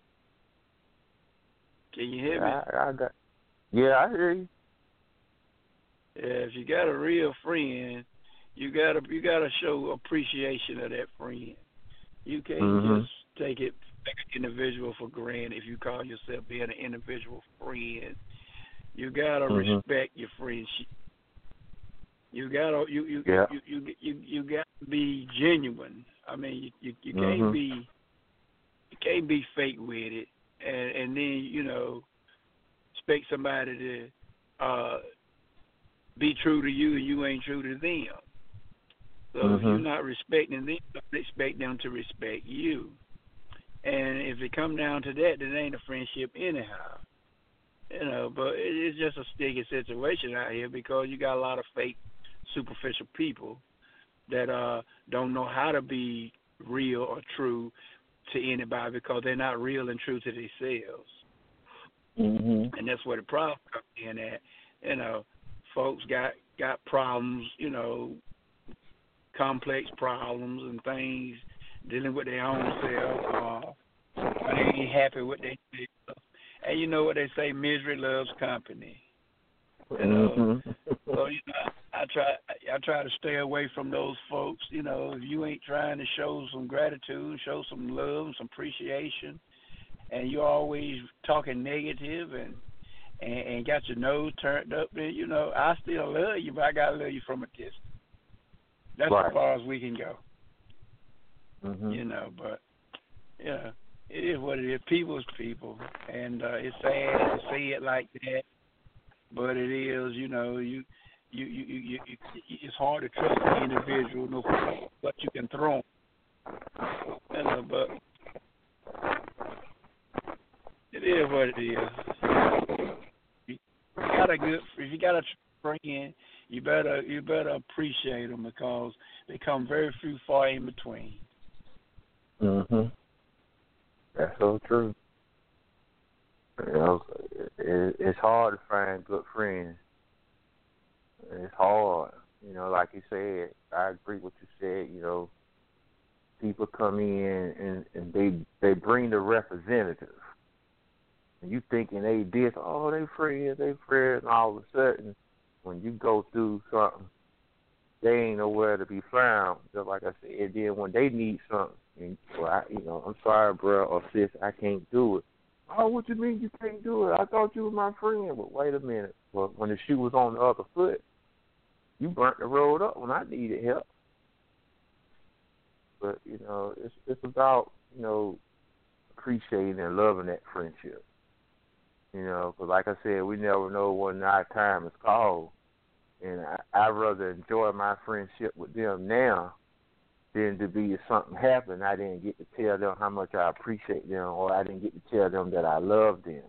Can you hear yeah, me? I, I got. Yeah, I hear you. Yeah, if you got a real friend, you gotta you gotta show appreciation of that friend. You can't mm-hmm. just take it take an individual for granted if you call yourself being an individual friend. You gotta mm-hmm. respect your friendship. You gotta you you yeah. you, you you you you gotta be genuine. I mean, you you, you mm-hmm. can't be you can't be fake with it, and and then you know expect somebody to uh, be true to you and you ain't true to them. So mm-hmm. if you're not respecting them, don't expect them to respect you. And if it come down to that, then it ain't a friendship anyhow. You know, but it's just a sticky situation out here because you got a lot of fake, superficial people that uh, don't know how to be real or true to anybody because they're not real and true to themselves. Mm-hmm. And that's where the problem comes in at. You know, folks got, got problems, you know, complex problems and things dealing with their own self. Uh, they ain't happy with their self. And you know what they say, misery loves company. You know, mm-hmm. so you know, I try, I try to stay away from those folks. You know, if you ain't trying to show some gratitude, show some love, some appreciation, and you're always talking negative and, and and got your nose turned up, then you know, I still love you, but I gotta love you from a distance. That's right. as far as we can go. Mm-hmm. You know, but yeah. It is what it is. People's people, and uh, it's sad to say it like that, but it is. You know, you, you, you, you, you, you it's hard to trust an individual, no matter what you can throw 'em. You know, but it is what it is. You got a good, if you got a friend, you better, you better appreciate them because they come very few far in between. Mhm. That's so true. You know, it, it's hard to find good friends. It's hard. You know, like you said, I agree with what you said. You know, people come in and, and they they bring the representative. And you thinking they did, oh, they friends, they friends, and all of a sudden, when you go through something, they ain't nowhere to be found. Just like I said, and then when they need something, and, well, I, you know, I'm sorry, bro or sis, I can't do it. Oh, what you mean you can't do it? I thought you were my friend. But wait a minute. Well, when the shoe was on the other foot, you burnt the road up when I needed help. But, you know, it's it's about, you know, appreciating and loving that friendship. You know, because like I said, we never know when our time is called. And I, I'd rather enjoy my friendship with them now than to be if something happened, I didn't get to tell them how much I appreciate them, or I didn't get to tell them that I love them.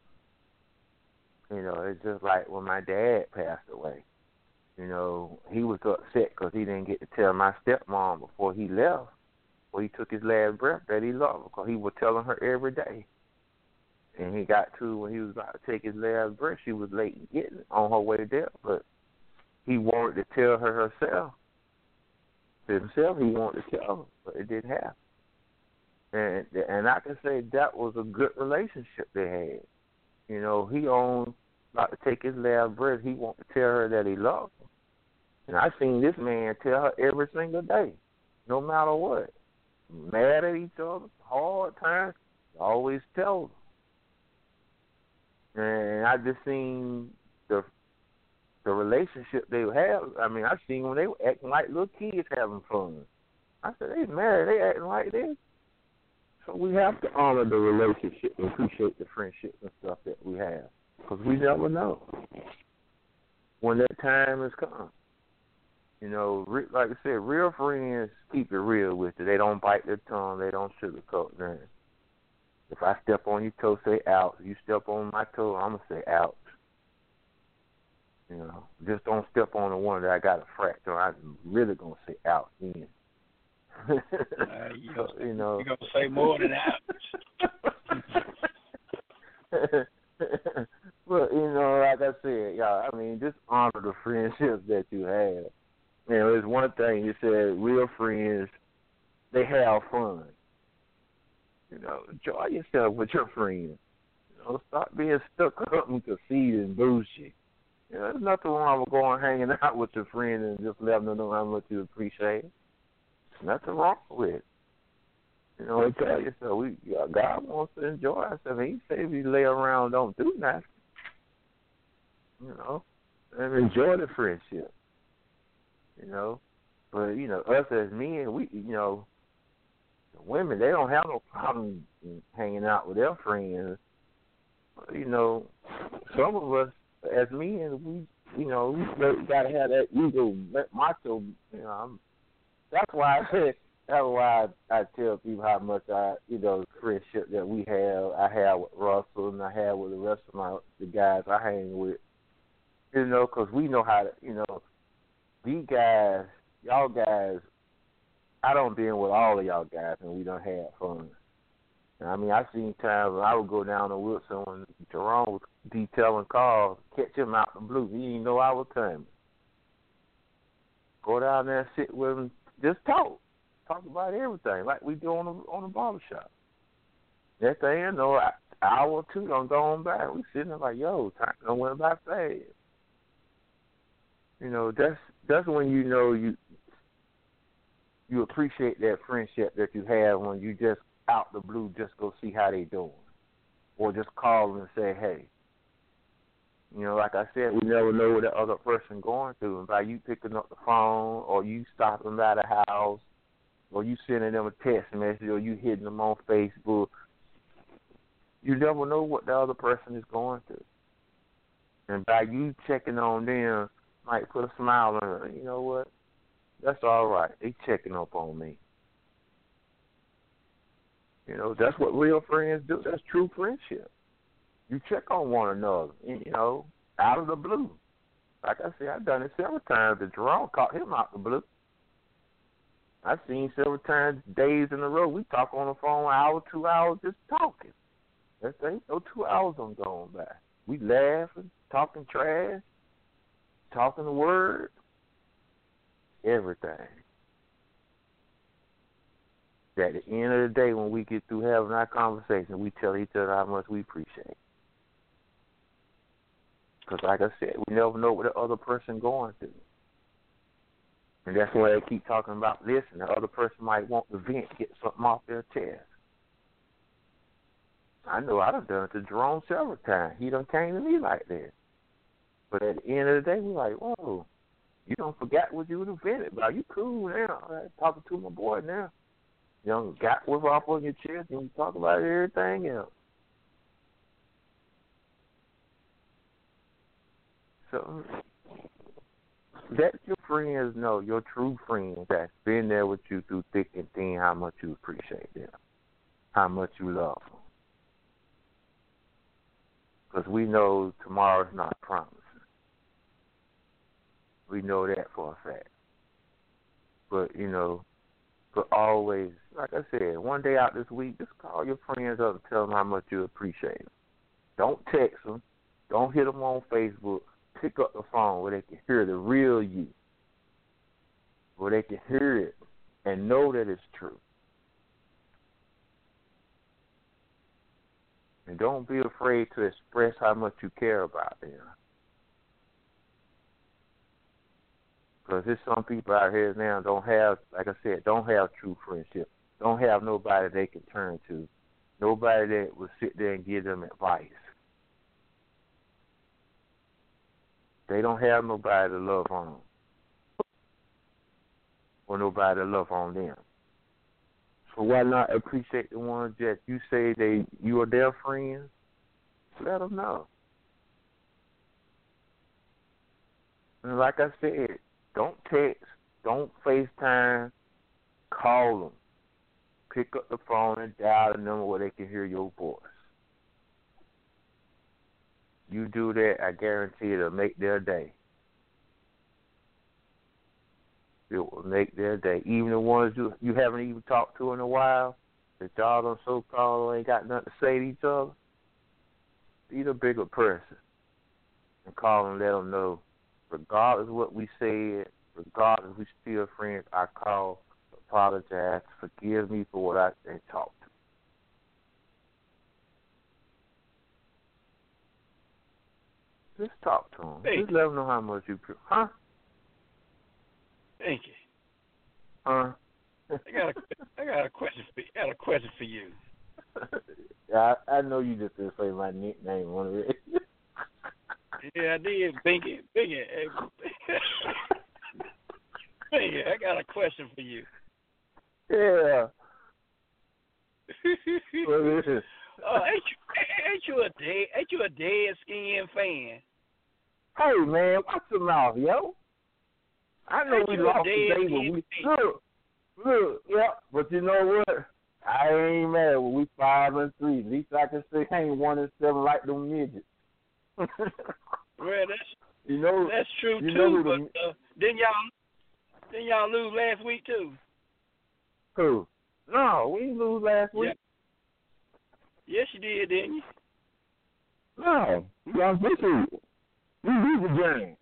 You know, it's just like when my dad passed away. You know, he was upset because he didn't get to tell my stepmom before he left, before he took his last breath, that he loved her, because he was telling her every day. And he got to when he was about to take his last breath, she was late in getting it on her way there, but he wanted to tell her herself. Himself, he wanted to tell her, but it didn't happen. And and I can say that was a good relationship they had. You know, he on about to take his last breath. He wanted to tell her that he loved her. And I seen this man tell her every single day, no matter what. Mad at each other, hard times, always tell her. And I just seen the the relationship they have. I mean, I seen when they were acting like little kids having fun. I said, they married, they acting like this. So we have to honor the relationship and appreciate the friendships and stuff that we have, because we never know when that time has come. You know, re- like I said, real friends keep it real with you. They don't bite their tongue. They don't sugarcoat nothing. If I step on your toe, say out. If you step on my toe, I'm going to say out. You know, just don't step on the one that I got a fracture. I'm really going to say out then. uh, you, so, you know, you're going to say more than that. Well, you know, like I said, y'all, I mean, just honor the friendships that you have. You know, there's one thing you said, real friends, they have fun. You know, enjoy yourself with your friends. You know, stop being stuck up and conceited and bullshit. You know, there's nothing wrong with going hanging out with your friend and just letting them know how much you appreciate it. Nothing wrong with it. You know, I tell you, so we God wants to enjoy ourselves. He say we lay around, don't do nothing. You know, and enjoy the friendship. You know, but you know, us as men, we, you know, the women, they don't have no problem hanging out with their friends. You know, some of us as men, we, you know, we gotta have that ego, macho. You know, I'm, that's why I said. That's why I, I tell people how much I, you know, the friendship that we have. I have with Russell and I have with the rest of my the guys I hang with. You know, because we know how to, you know, these guys, y'all guys. I don't deal with all of y'all guys, and we don't have fun. I mean, I seen times when I would go down to Wilson when Jerome was detailing cars, catch him out the blue. He didn't know I was coming. Go down there and sit with him, just talk. Talk about everything, like we do on the on the barbershop. Next thing you know, an hour or two don't go on by. We sitting there like, yo, time done went by fast. You know, that's that's when you know you you appreciate that friendship that you have when you just out the blue just go see how they doing, or just call them and say, hey. You know, like I said, we never know what the other person going through. And by you picking up the phone, or you stopping by the house, or you sending them a text message, or you hitting them on Facebook, you never know what the other person is going through. And by you checking on them, might put a smile on them. You know what? That's all right. They checking up on me. You know, that's what real friends do. That's true friendship. You check on one another, you know, out of the blue. Like I said, I've done it several times. The Jerome caught him out the blue. I've seen several times, days in a row, we talk on the phone an hour, two hours, just talking. That's ain't no two hours on going by. We laughing, talking trash, talking the word, everything. At the end of the day, when we get through having our conversation, we tell each other how much we appreciate it. Because like I said, we never know what the other person going through. And that's why they keep talking about this, and the other person might want to vent, get something off their chest. I know I done done it to Jerome several times. He done came to me like that. But at the end of the day, we're like, whoa, you don't forget what you would have vented about. You cool now. I'm talking to my boy now. You know, got with off on your chest and you talk about everything else. So let your friends know, your true friends that's been there with you through thick and thin, how much you appreciate them, how much you love them. Because we know tomorrow's not promising. We know that for a fact. But, you know, but always, like I said, one day out this week, just call your friends up and tell them how much you appreciate them. Don't text them. Don't hit them on Facebook. Pick up the phone where they can hear the real you, where they can hear it and know that it's true. And don't be afraid to express how much you care about them. Because there's some people out here now don't have, like I said, don't have true friendship. Don't have nobody they can turn to. Nobody that will sit there and give them advice. They don't have nobody to love on. Or nobody to love on them. So why not appreciate the ones that you say they you are their friends? Let them know. And like I said, don't text, don't FaceTime, call them. Pick up the phone and dial the number where they can hear your voice. You do that, I guarantee it'll make their day. It will make their day. Even the ones you, you haven't even talked to in a while, that y'all done so-called ain't got nothing to say to each other, be the bigger person and call and let them know, regardless of what we said, regardless if we still friends, I call, apologize, forgive me for what I and talked. Just talk to them. Thank Just you. let them know how much you, huh? Thank you. Huh? I got a, I got a question for, I got a question for you. I, I know you just didn't say my nickname on it. Yeah, I did. Binky, Binky, hey, Binky, I got a question for you. Yeah. What is it? Oh, ain't you, ain't you a dead, ain't you a dead skin fan? Hey man, watch your mouth, yo. I know Ain't we you a lost dead today, but skin we fan? look, look, yeah. But you know what? I ain't mad when we five and three. At least I can say I ain't one and seven like them midgets. Well, that's you know, that's true you too. know But the, uh, didn't y'all didn't y'all lose last week too? who? No, we didn't lose last week. Yeah. Yes, you did, didn't you? No, we lost this week. We lose the game.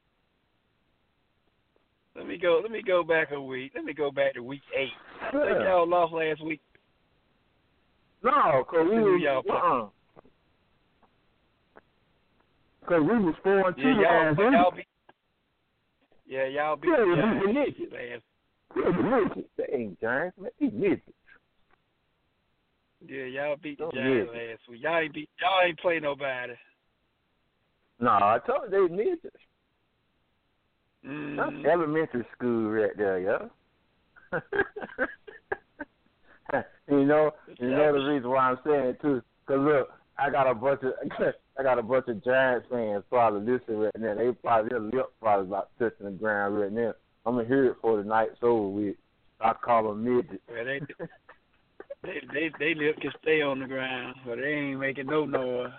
Let me go. Let me go back a week. Let me go back to week eight. I Yeah. think y'all lost last week. No, cause we Who was y'all play? uh-uh. Cause we was four and two Yeah, y'all, last y'all week. beat. Yeah, y'all beat Yeah, the we beat the Giants midgets. last. Yeah, the midgets. They ain't giants, man. They midgets. Yeah, y'all beat the Those Giants midgets. last week. Y'all ain't beat. Y'all ain't play nobody. No, I told you they midgets. Mm. That's elementary school right there, yo. you know, you know the reason why I'm saying it too. Cause look, I got a bunch of I got a bunch of Giants fans probably listening right now. They probably their lip probably about touching the ground right now. I'm gonna hear it for the night's over with. I call them midgets. Well, they they they they lip can stay on the ground, but they ain't making no noise.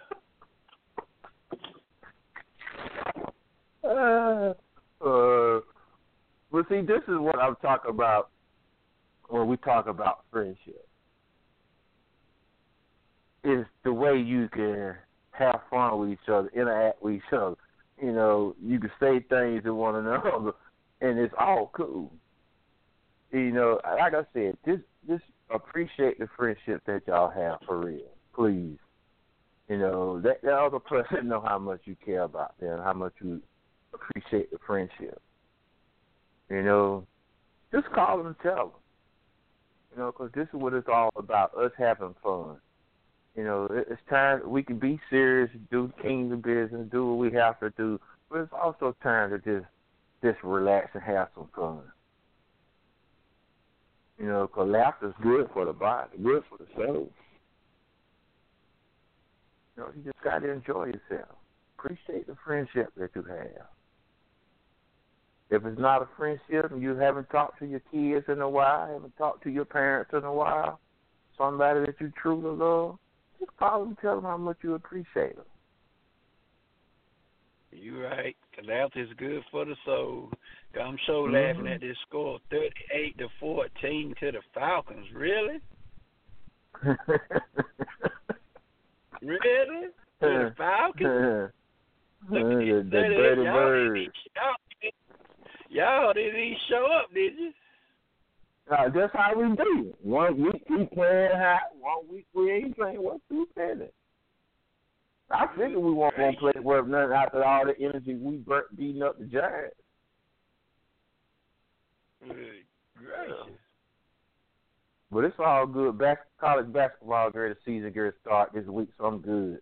Uh, uh, but see, this is what I'm talking about when we talk about friendship. Is the way you can have fun with each other, interact with each other. You know, you can say things to one another, and it's all cool. You know, like I said, just just appreciate the friendship that y'all have for real, please. You know, that, that other person know how much you care about them, how much you appreciate the friendship. You know, just call them and tell them. You know, because this is what it's all about, us having fun. You know, it's time we can be serious, do kingdom business, do what we have to do, but it's also time to just just relax and have some fun. You know, because laughter is good for the body, good for the soul. You know, you just got to enjoy yourself. Appreciate the friendship that you have. If it's not a friendship and you haven't talked to your kids in a while, haven't talked to your parents in a while, somebody that you truly love, just call them and tell them how much you appreciate them. You right. Laughter is good for the soul. I'm so Mm-hmm. laughing at this score, thirty-eight to fourteen to the Falcons. Really? Really? To the Falcons? Look at the, this. the dirty y'all, bird. didn't, y'all, y'all didn't even show up, did you? Uh, that's how we do. One week we playing hot, one week we ain't playing. What's two minutes? I figured we weren't going to play worth nothing after all the energy we burnt beating up the Giants. Good gracious. But it's all good. Bas- college basketball, great season, great start this week, so I'm good.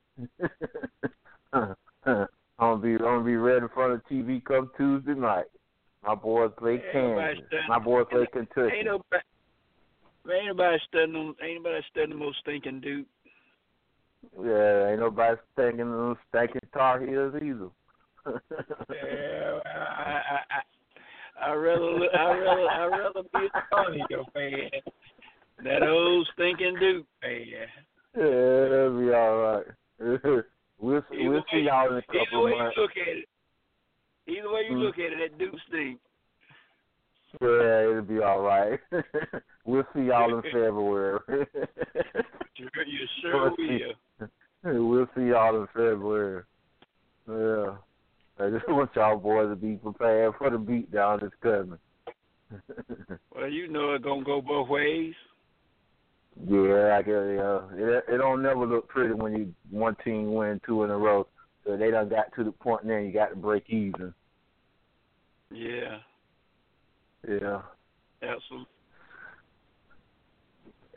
I'm gonna be, I'm gonna be ready in front of the T V come Tuesday night. My boys play Ain't Kansas. My boys play Kentucky. Ain't nobody, ain't nobody studying on, ain't nobody studying the most stinking Duke. Yeah, ain't nobody stinking them stinking Tar Heels either. Yeah, I, I, I, I rather, I rather, I rather be a Tar Heel fan. That old stinking Duke fan. Yeah, that'll be all right. we'll see, Either we'll way, see y'all in a couple either way of months. you look at it, either way you Mm. look at it, that Duke stink. Yeah, it'll be all right. We'll see y'all in February. Sure, you sure We'll see. will. We'll see y'all in February. Yeah. I just want y'all boys to be prepared for the beat down that's coming. Well, you know it's gonna go both ways. Yeah, I guess, yeah. It, it don't never look pretty when you one team win two in a row. So they done got to the point now you got to break even. Yeah. Yeah. Absolutely.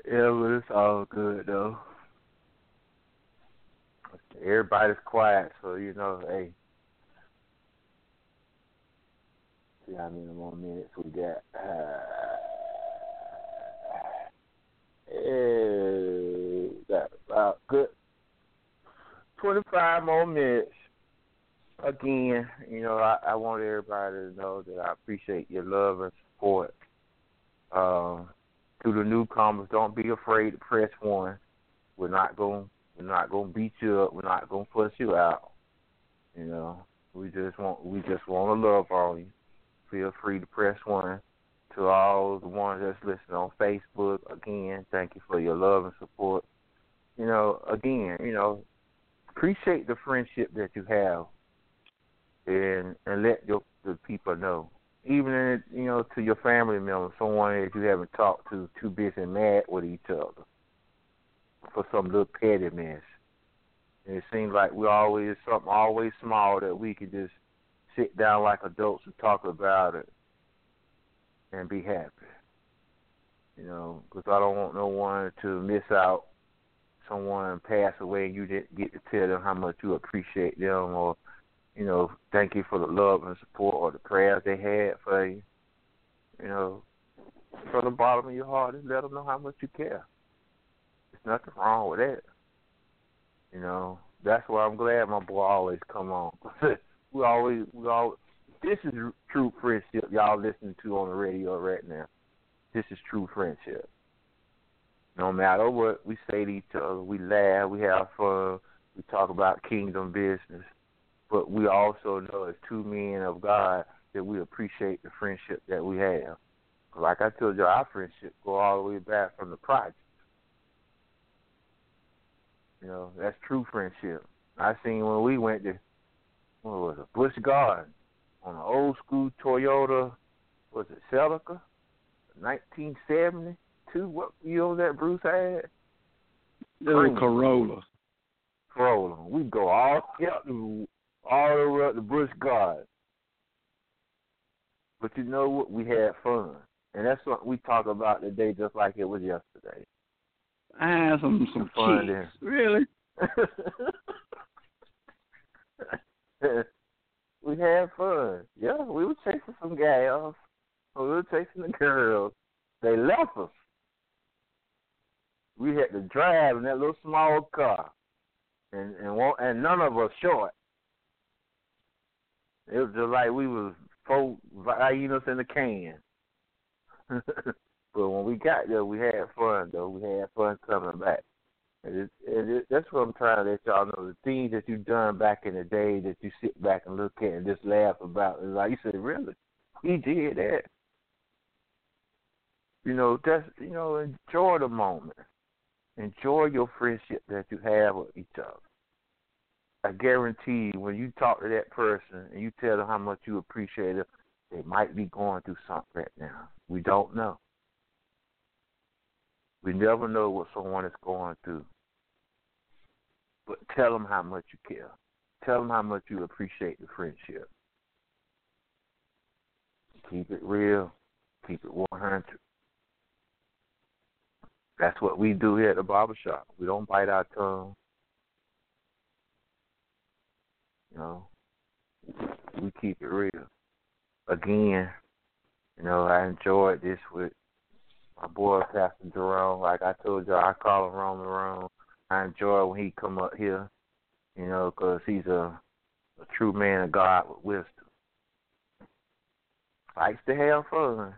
Yeah, but it's all good though. Everybody's quiet, so you know, hey. See how many more minutes we got. Uh, yeah, got about good twenty-five more minutes. Again, you know, I, I want everybody to know that I appreciate your love and support. Um, to the newcomers, don't be afraid to press one. We're not going, we're not going to beat you up. We're not going to push you out. You know, we just want, we just want to love on you. Feel free to press one. To all the ones that's listening on Facebook, again, thank you for your love and support. You know, again, you know, appreciate the friendship that you have, and and let your the people know. Even in, you know, to your family members, someone that you haven't talked to, too busy mad with each other for some little petty mess. And it seems like we always something always small that we can just sit down like adults and talk about it and be happy. You know, because I don't want no one to miss out. Someone pass away and you didn't get to tell them how much you appreciate them, or, you know, thank you for the love and support or the prayers they had for you. You know, from the bottom of your heart, just let them know how much you care. There's nothing wrong with that. You know, that's why I'm glad my boy always come on. we always, we all. This is true friendship y'all listening to on the radio right now. This is true friendship. No matter what we say to each other, we laugh, we have fun, we talk about kingdom business. But we also know as two men of God that we appreciate the friendship that we have. Like I told you, our friendship go all the way back from the project. You know, that's true friendship. I seen when we went to, what was it, Busch Garden on an old school Toyota, was it Celica, nineteen seventy-two? What year was that Bruce had? Little Corolla. Corolla. We go all up to all the way up to Busch Garden. But you know what? We had fun. And that's what we talk about today just like it was yesterday. I had some, some fun there. Really? We had fun. Yeah, we were chasing some gals. We were chasing the girls. They left us. We had to drive in that little small car. And and, and none of us short. It was just like we was four hyenas in a can. But when we got there, we had fun, though. We had fun coming back. And it, and it, that's what I'm trying to let y'all know. The things that you've done back in the day that you sit back and look at and just laugh about. And like you said, really, we did that. You know, that's, you know, enjoy the moment. Enjoy your friendship that you have with each other. I guarantee you, when you talk to that person and you tell them how much you appreciate it, they might be going through something right now. We don't know. We never know what someone is going through. But tell them how much you care. Tell them how much you appreciate the friendship. Keep it real. Keep it one hundred. That's what we do here at the barbershop. We don't bite our tongue. You know, we keep it real. Again, you know, I enjoyed this with my boy, Pastor Jerome. Like I told you, I call him Roman Rome. I enjoy when he come up here, you know, because he's a, a true man of God with wisdom. Likes to have fun.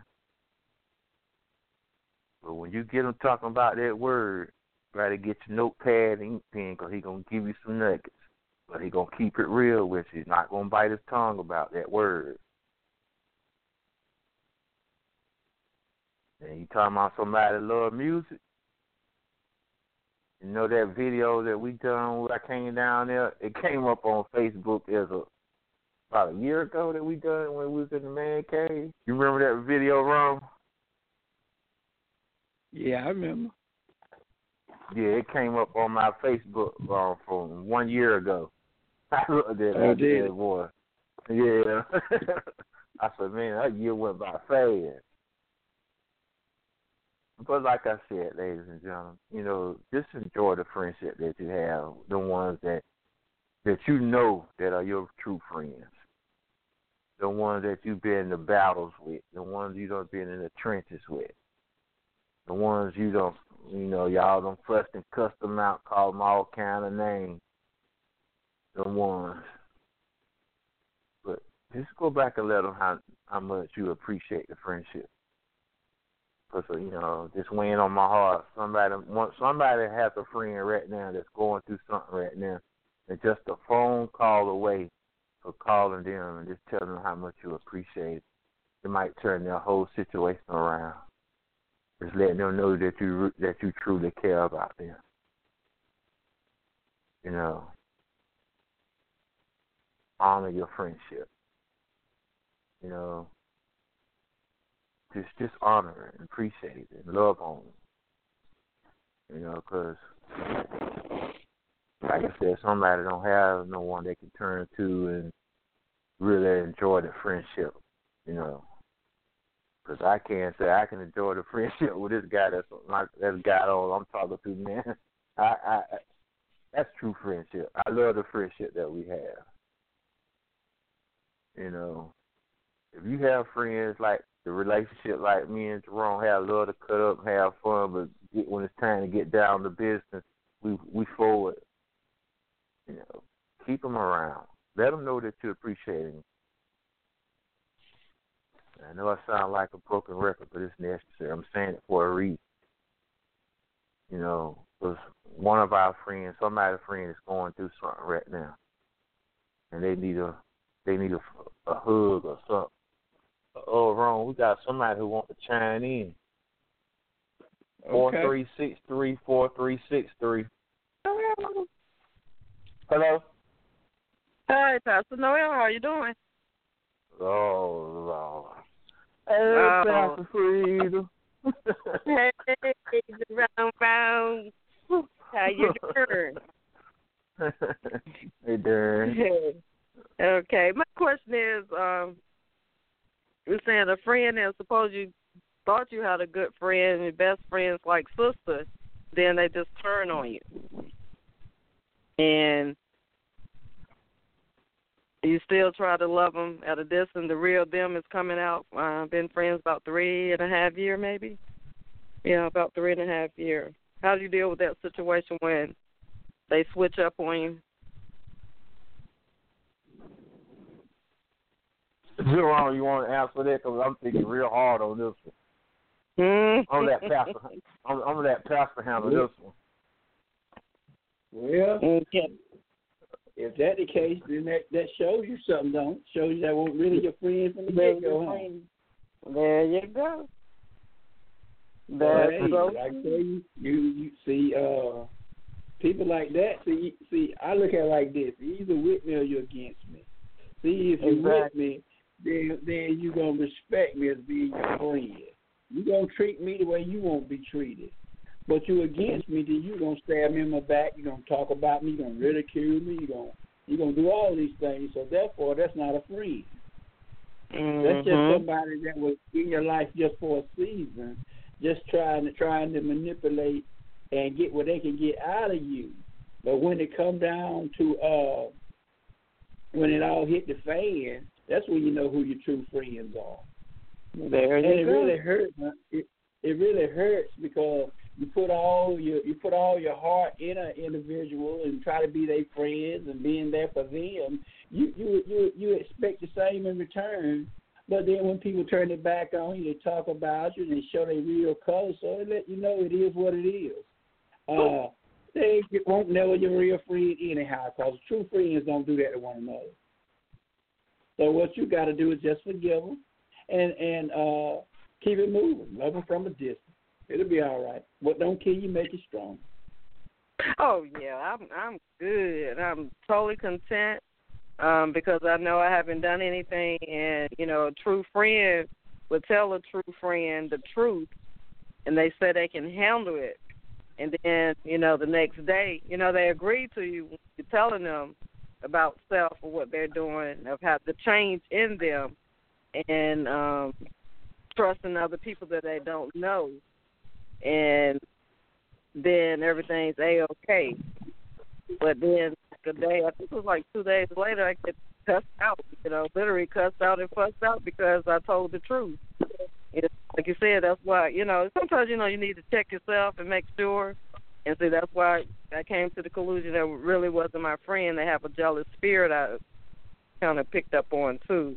But when you get him talking about that word, try to get your notepad and ink pen, because he's going to give you some nuggets. But he's going to keep it real with you. He's not going to bite his tongue about that word. And you talking about somebody that love music? You know that video that we done when I came down there? It came up on Facebook as a about a year ago that we done when we was in the man cave. You remember that video, Ron? Yeah, I remember. Yeah, it came up on my Facebook um, from one year ago. I looked at it. Oh, I did said, boy. Yeah. I said, man, that year went by fast. but like I said, ladies and gentlemen, you know, just enjoy the friendship that you have, the ones that that you know that are your true friends, the ones that you've been in the battles with, the ones you don't been in the trenches with, the ones you don't, you know, y'all don't fuss and cuss them out, call them all kind of names, the ones. But just go back and let them how how much you appreciate the friendship. Because, you know, just weighing on my heart, somebody somebody has a friend right now that's going through something right now, and just a phone call away for calling them and just telling them how much you appreciate it. It might turn their whole situation around. Just letting them know that you that you truly care about them. You know, honor your friendship. You know, just just honor it and appreciate it and love on it. You know, because like I said, somebody don't have no one they can turn to and really enjoy the friendship. You know. Because I can't say I can enjoy the friendship with this guy that's like that guy I'm talking to, man. I, I, that's true friendship. I love the friendship that we have. You know, if you have friends like the relationship like me and Jerome have, love to cut up, have fun, but get, when it's time to get down to business, we we forward. You know, keep them around. Let them know that you appreciate them. I know I sound like a broken record, but it's necessary. I'm saying it for a reason. You know, because one of our friends, somebody's friend is going through something right now, and they need a they need a, a hug or something. Oh, wrong. We got somebody who wants to chime in. Four three six three four three six three. Hello. Hello. Hi, Pastor Noel. How you doing? Oh, Lord. Hey, oh. Pastor Freedom. Hey, round, round. How you doing? Hey, Darren. Okay, my question is, um, you're saying a friend, and suppose you thought you had a good friend, and your best friend's like sister, then they just turn on you. And you still try to love them at a distance. The real them is coming out. I've uh, been friends about three and a half year, maybe. Yeah, about three and a half year. How do you deal with that situation when they switch up on you? Jerome, you want to answer that? Because I'm thinking real hard on this one. Mm. I'm that pastor. I'm, I'm that pastor handle this one. Well, okay. If that's the case, then that, that shows you something, don't it? Shows you that wasn't really your friend from the get-go, huh? There you go. That's hey, so I tell you, you, you see, uh, people like that, see, see, I look at it like this. You're either with me or you're against me. See, if you're exactly. with me, then, then you're going to respect me as being your friend. You're going to treat me the way you want to be treated. But you against me, then you're going to stab me in my back, you're going to talk about me, you're going to ridicule me, you're going you're going to do all these things. So, therefore, that's not a friend. Mm-hmm. That's just somebody that was in your life just for a season, just trying to, trying to manipulate and get what they can get out of you. But when it come down to, uh, when it all hit the fan, that's when you know who your true friends are. There you and it go. really hurts. It, it really hurts because you put all your you put all your heart in an individual and try to be their friends and being there for them. You you you you expect the same in return, but then when people turn it back on you, they talk about you and they show their real colors, so they let you know it is what it is. Uh, they won't know your real friend anyhow, because true friends don't do that to one another. So what you got to do is just forgive them and and uh, keep it moving. Love them from a distance. It'll be all right. What don't kill you make you strong. Oh yeah, I'm I'm good. I'm totally content um, because I know I haven't done anything, and you know, a true friend would tell a true friend the truth, and they say they can handle it, and then you know the next day, you know, they agree to you when you're telling them about self or what they're doing, of how the change in them, and um, trusting other people that they don't know. and then everything's A-okay. But then the day, I think it was like two days later, I get cussed out, you know, literally cussed out and fussed out because I told the truth. It's, like you said, that's why, you know, sometimes, you know, you need to check yourself and make sure. And see, that's why I came to the conclusion that it really wasn't my friend. They have a jealous spirit I kind of picked up on, too.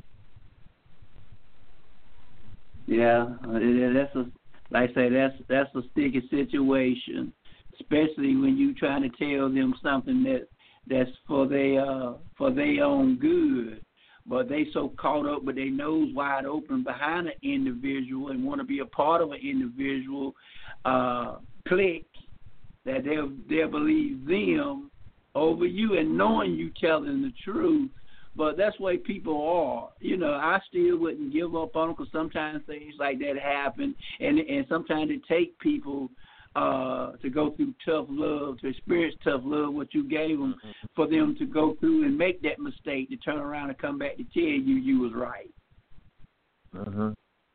Yeah, that's a, like I say, that's that's a sticky situation, especially when you trying to tell them something that that's for their uh, for their own good, but they so caught up with their nose wide open behind an individual and want to be a part of an individual uh, clique that they'll they'll believe them over you, and knowing you telling the truth. But that's the way people are. You know, I still wouldn't give up on them because sometimes things like that happen, and and sometimes it take people uh, to go through tough love, to experience tough love, what you gave them, for them to go through and make that mistake, to turn around and come back to tell you you was right. Mm-hmm.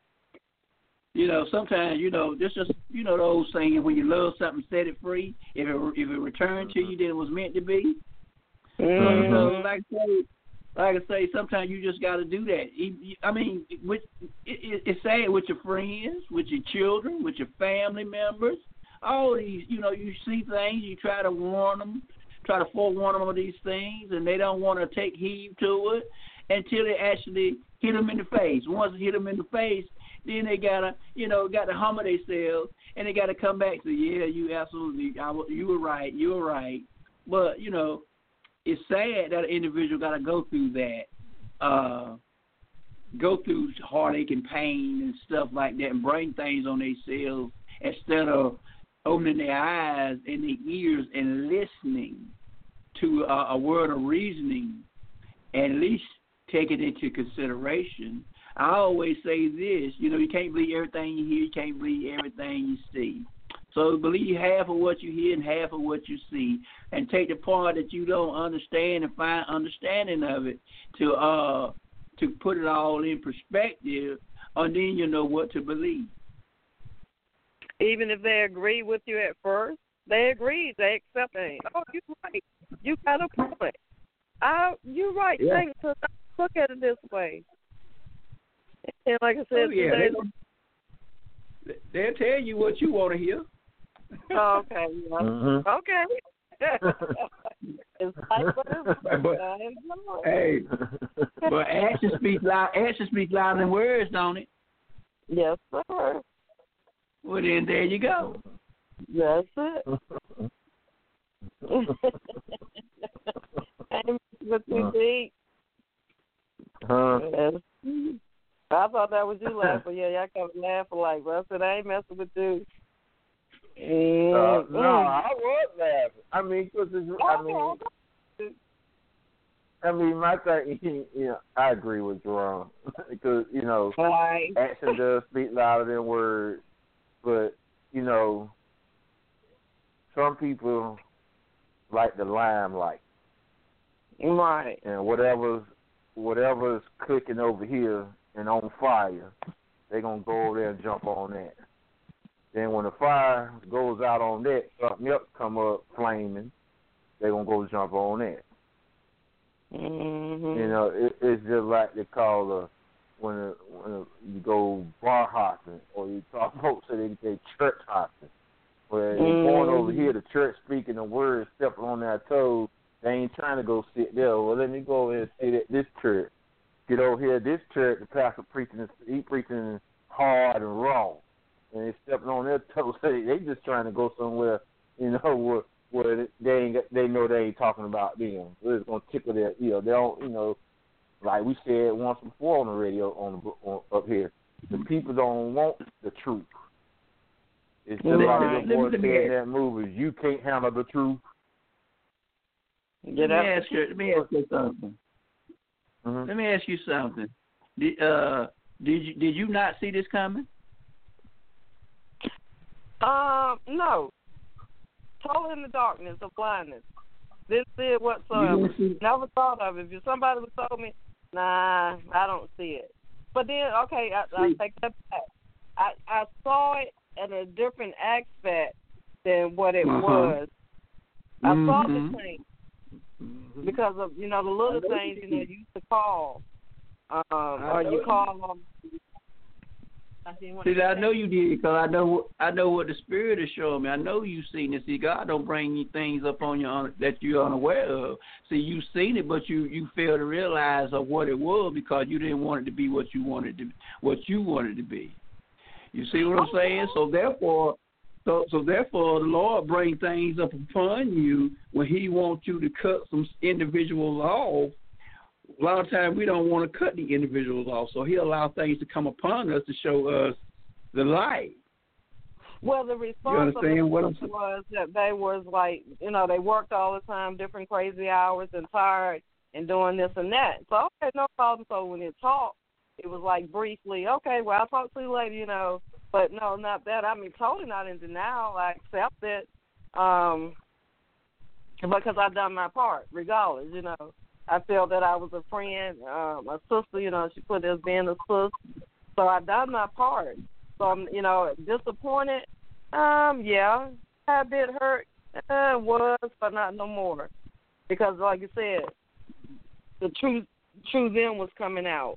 You know, sometimes, you know, this is, you know, the old saying, when you love something, set it free. If it, if it returned to you, then it was meant to be. Mm-hmm. So, you know, like I say, like I say, sometimes you just got to do that. I mean, with, it, it's sad with your friends, with your children, with your family members. All these, you know, you see things, you try to warn them, try to forewarn them of these things, and they don't want to take heed to it until they actually hit them in the face. Once they hit them in the face, then they gotta, you know, got to humble themselves, and they got to come back to, yeah, you absolutely, I, you were right, you were right. But, you know, it's sad that an individual got to go through that, uh, go through heartache and pain and stuff like that, and bring things on themselves instead of opening their eyes and their ears and listening to uh, a word of reasoning, and at least take it into consideration. I always say this, you know, you can't believe everything you hear, you can't believe everything you see. So believe half of what you hear and half of what you see, and take the part that you don't understand and find understanding of it to uh to put it all in perspective, and then you know what to believe. Even if they agree with you at first, they agree, they accept it. Oh, you're right. You got a point. I, you're right. Yeah. Thanks. Look at it this way. And like I said, oh, yeah, they, they'll tell you what you want to hear. Oh, okay. Yeah. Mm-hmm. Okay. It's like but, hey, but action speaks loud. Action speaks louder than words, don't it? Yes, sir. Well, then there you go. That's it. And what you think? Huh? I thought that was you laughing. Yeah, y'all kept laughing like, well, I said, I ain't messing with you. Uh, no, I was laughing. I mean, cause it's, I mean, I mean, my thing, you know, I agree with Jerome because you know, right. Action does speak louder than words, but you know, some people like the limelight, right? And whatever's whatever's cooking over here and on fire, they're gonna go over there and jump on that. Then when the fire goes out on that, something else come up flaming, they're going to go jump on that. Mm-hmm. You know, it, it's just like they call a, when, a, when a, you go bar hopping, or you talk folks say they say church hopping, where mm-hmm. they're going over here to church speaking the words, stepping on their toes, they ain't trying to go sit there. Well, let me go over and sit at this church. Get over here at this church, the pastor preaching, he preaching hard and raw. And they stepping on their toes. They just trying to go somewhere, you know, where, where they ain't, they know they ain't talking about them. It's gonna tickle their, you know, they don't, you know, like we said once before on the radio on, the, on up here. The people don't want the truth. It's just right. like the boy said in that movie. You can't handle the truth. Let me ask you. Let me ask you something. Mm-hmm. Let me ask you something. Did uh did you did you not see this coming? Um, no. Total in the darkness of blindness. Didn't see it whatsoever. Never thought of it. If somebody would told me, nah, I don't see it. But then, okay, I, I take that back. I, I saw it in a different aspect than what it uh-huh. was. I mm-hmm. saw the thing because of, you know, the little things, you know, you used to call. Um, or you call them. See, I know you did because I know I know what the Spirit is showing me. I know you've seen it. See, God don't bring you things up on you that you're unaware of. See, you've seen it, but you, you fail to realize of what it was because you didn't want it to be what you wanted to what you wanted to be. You see what I'm saying? So therefore, so so therefore, the Lord brings things up upon you when He wants you to cut some individuals off. A lot of times we don't want to cut the individuals off, so He allows things to come upon us to show us the light. Well, the response of the what was that they was like, you know, they worked all the time, different crazy hours, and tired, and doing this and that. So, okay, no problem. So when it talked, it was like briefly, okay, well, I'll talk to you later, you know. But no, not that. I mean, totally not in denial. I accept it um, because I've done my part, regardless, you know. I felt that I was a friend, uh, my sister, you know, she put it as being a sister. So I done my part. So I'm, you know, disappointed. Um, yeah, a bit hurt. Uh, was, but not no more. Because, like you said, the true, true them was coming out.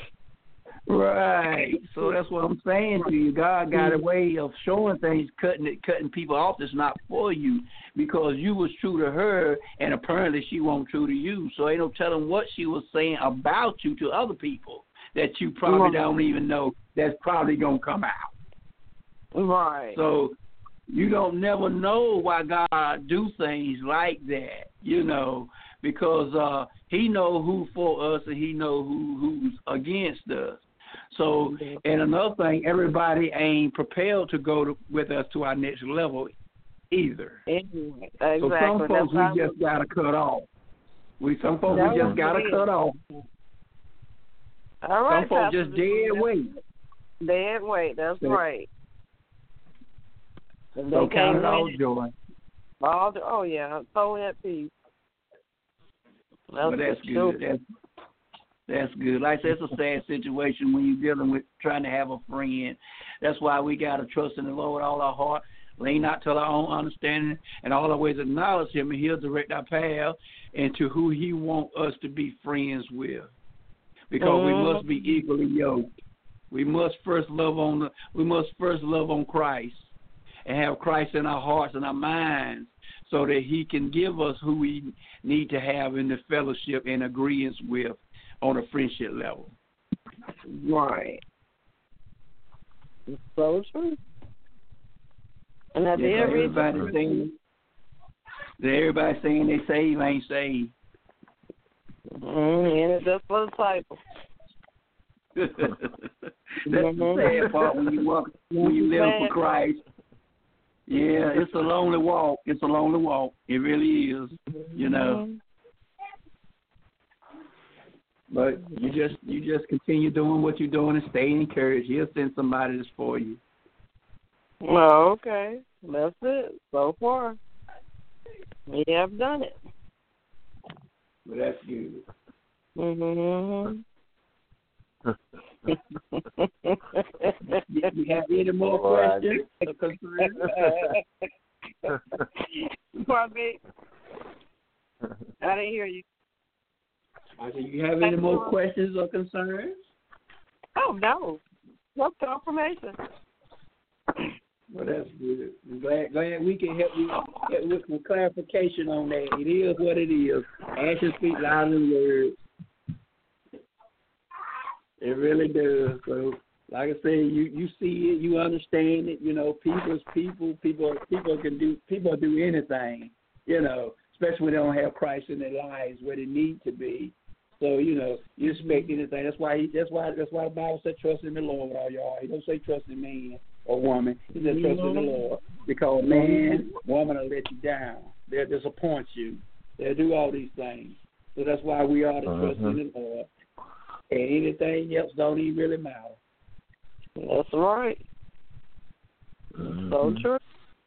Right. So that's what I'm saying to you. God got a way of showing things, cutting it, cutting people off that's not for you because you was true to her and apparently she wasn't true to you. So ain't no telling what she was saying about you to other people that you probably don't even know that's probably going to come out. Right. So you don't never know why God do things like that, you know, because uh, He know who for us and He know who who's against us. So, and another thing, everybody ain't prepared to go to, with us to our next level either. Exactly. So some folks That's we just got to cut off. We Some folks we just got to cut off. All right, some folks Pastor, just dead weight. Dead weight, that's so, right. And so count it all joy. All the, oh, yeah, totally at peace. That's, well, that's good. That's, that's good. Like I said, it's a sad situation when you're dealing with trying to have a friend. That's why we got to trust in the Lord with all our heart, lean not to our own understanding, and all our ways acknowledge Him, and He'll direct our path into who He wants us to be friends with. Because mm-hmm. we must be equally yoked. We must first love on the, we must first love on Christ and have Christ in our hearts and our minds so that He can give us who we need to have in the fellowship and agreement with on a friendship level. Right. It's so true. And that's yeah, everybody saying everybody saying they saved ain't saved. Mm, and it's just for the disciples. That's mm-hmm. the sad part when you walk when you live for Christ. Yeah, it's a lonely walk. It's a lonely walk. It really is. You know. But you just you just continue doing what you're doing and stay encouraged. He'll send somebody that's for you. Oh, okay. That's it. So far. We have done it. Well, that's good. Mm-hmm. You have any more questions? Pardon me? I didn't hear you. I said, you have any more questions or concerns? Oh, no. No confirmation. Well, that's good. I'm glad, glad we can help you get with some clarification on that. It is what it is. Actions speak louder than words. It really does. So, like I said, you, you see it, you understand it. You know, people's people, people, people can do, people do anything. You know, especially when they don't have Christ in their lives where they need to be. So, you know, you expect anything. That's why. He, that's why. That's why the Bible said, "Trust in the Lord with all your heart." He don't say trust in man or woman. He said trust in the Lord, because man, woman will let you down. They'll disappoint you. They'll do all these things. So that's why we are to uh-huh. trust in the Lord. And anything else don't even really matter. That's right. Mm-hmm. So true.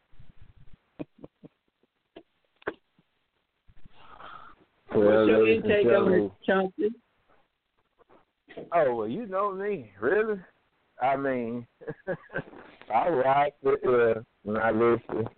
Well, what's your intake on it, Chauncey? Oh, well, you know me, really. I mean, I like it uh, when I listen.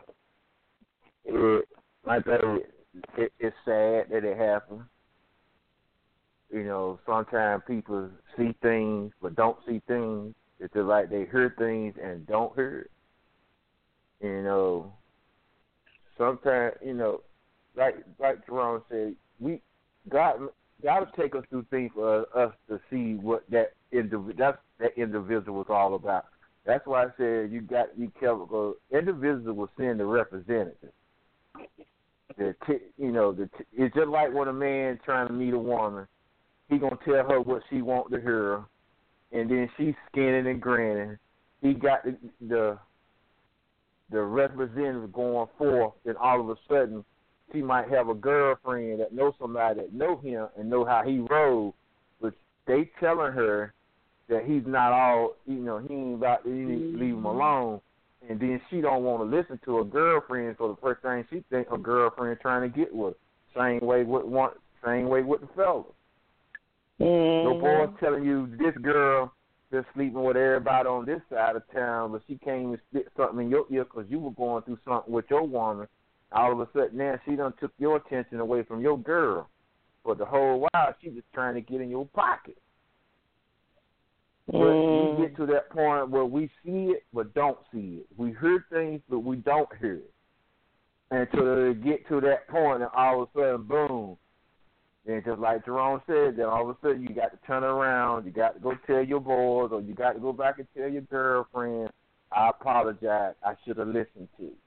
It, like I said, it, it's sad that it happened. You know, sometimes people see things but don't see things. It's just like they hear things and don't hear it. You know, sometimes, you know, like like Jerome said, we God God will take us through things for us to see what that indiv- that's that individual was all about. That's why I said you got to be careful because individuals will send a representative. The t- you know, the t- it's just like when a man trying to meet a woman, he gonna tell her what she want to hear, and then she's skinning and grinning. He got the the, the representative going forth, and all of a sudden, she might have a girlfriend that knows somebody that know him and know how he rolls, but they telling her that he's not all, you know, he ain't about to leave him alone. And then she don't want to listen to her girlfriend, so the first thing she think her girlfriend trying to get with her. Same way with one, same way with the fellas. Mm. No boy's telling you this girl just sleeping with everybody on this side of town, but she came and spit something in your ear because you were going through something with your woman. All of a sudden now she done took your attention away from your girl. But the whole while she was trying to get in your pocket. But mm. we get to that point where we see it but don't see it. We hear things but we don't hear it. Until they get to that point and all of a sudden, boom. Then just like Jerome said, then all of a sudden you got to turn around, you got to go tell your boys, or you got to go back and tell your girlfriend, I apologize, I should have listened to you.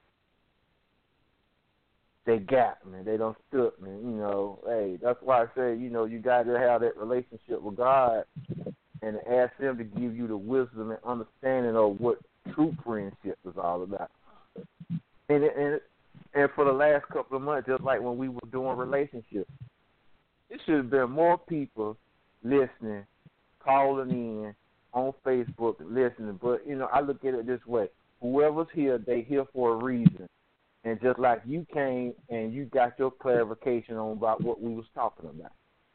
They got me. They don't stood me. You know, hey, that's why I say, you know, you got to have that relationship with God and ask Him to give you the wisdom and understanding of what true friendship is all about. And and and for the last couple of months, just like when we were doing relationships, it should have been more people listening, calling in on Facebook, listening. But you know, I look at it this way: whoever's here, they here for a reason. And just like you came and you got your clarification on about what we was talking about.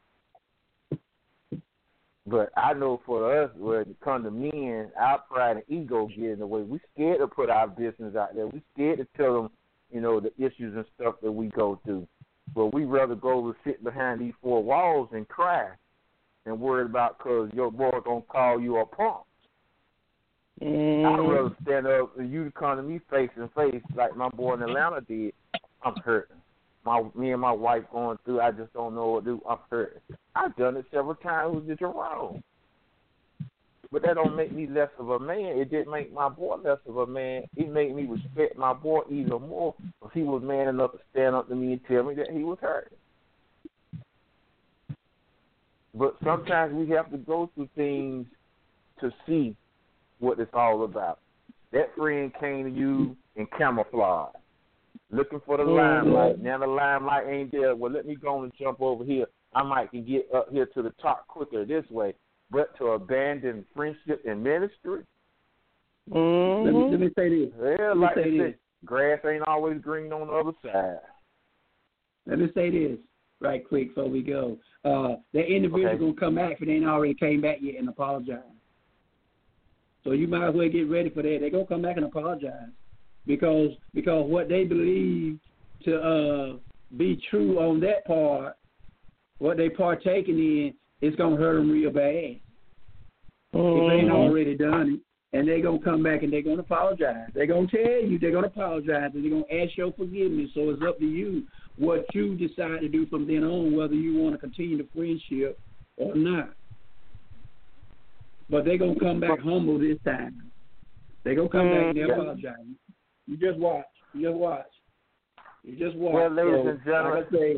But I know for us, where it comes to men, our pride and ego get in the way. We scared to put our business out there. We scared to tell them, you know, the issues and stuff that we go through. But we rather go and sit behind these four walls and cry and worry about because your boy going to call you a punk. Mm. I'd rather stand up and you come to me face and face like my boy in Atlanta did. I'm hurting. My me and my wife going through. I just don't know what to do. I'm hurting. I've done it several times with Jerome, but that don't make me less of a man. It didn't make my boy less of a man. It made me respect my boy even more because he was man enough to stand up to me and tell me that he was hurting. But sometimes we have to go through things to see what it's all about. That friend came to you in camouflage, looking for the mm-hmm. limelight. Now the limelight ain't there. Well, let me go and jump over here. I might can get up here to the top quicker this way. But to abandon friendship and ministry? Mm-hmm. Let me let me say this. Yeah, let like me say I this. said, grass ain't always green on the other side. Let me say this right quick before we go. Uh, that individual okay. gonna come back if they ain't already came back yet and apologize. So you might as well get ready for that. They're going to come back and apologize because because what they believe to uh, be true on that part, what they partaking in, is going to hurt them real bad. Mm-hmm. If they ain't already done it. And they're going to come back and they're going to apologize. They're going to tell you they're going to apologize and they're going to ask your forgiveness. So it's up to you what you decide to do from then on, whether you want to continue the friendship or not. But they're going to come back humble this time. They're going to come back and they apologize. You just watch. You just watch. You just watch. Well, ladies so, and gentlemen, like I say,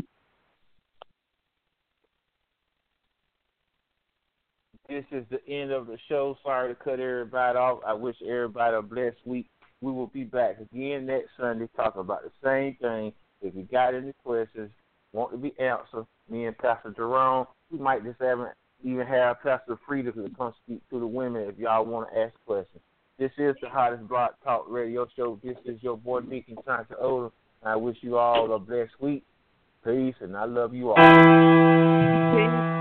this is the end of the show. Sorry to cut everybody off. I wish everybody a blessed week. We will be back again next Sunday talking about the same thing. If you got any questions, want to be answered, me and Pastor Jerome, we might just have even have Pastor Frida to come speak to the women if y'all want to ask questions. This is the Hottest Block Talk Radio Show. This is your boy, Deacon Johnson Odom. I wish you all a blessed week. Peace, and I love you all. Peace.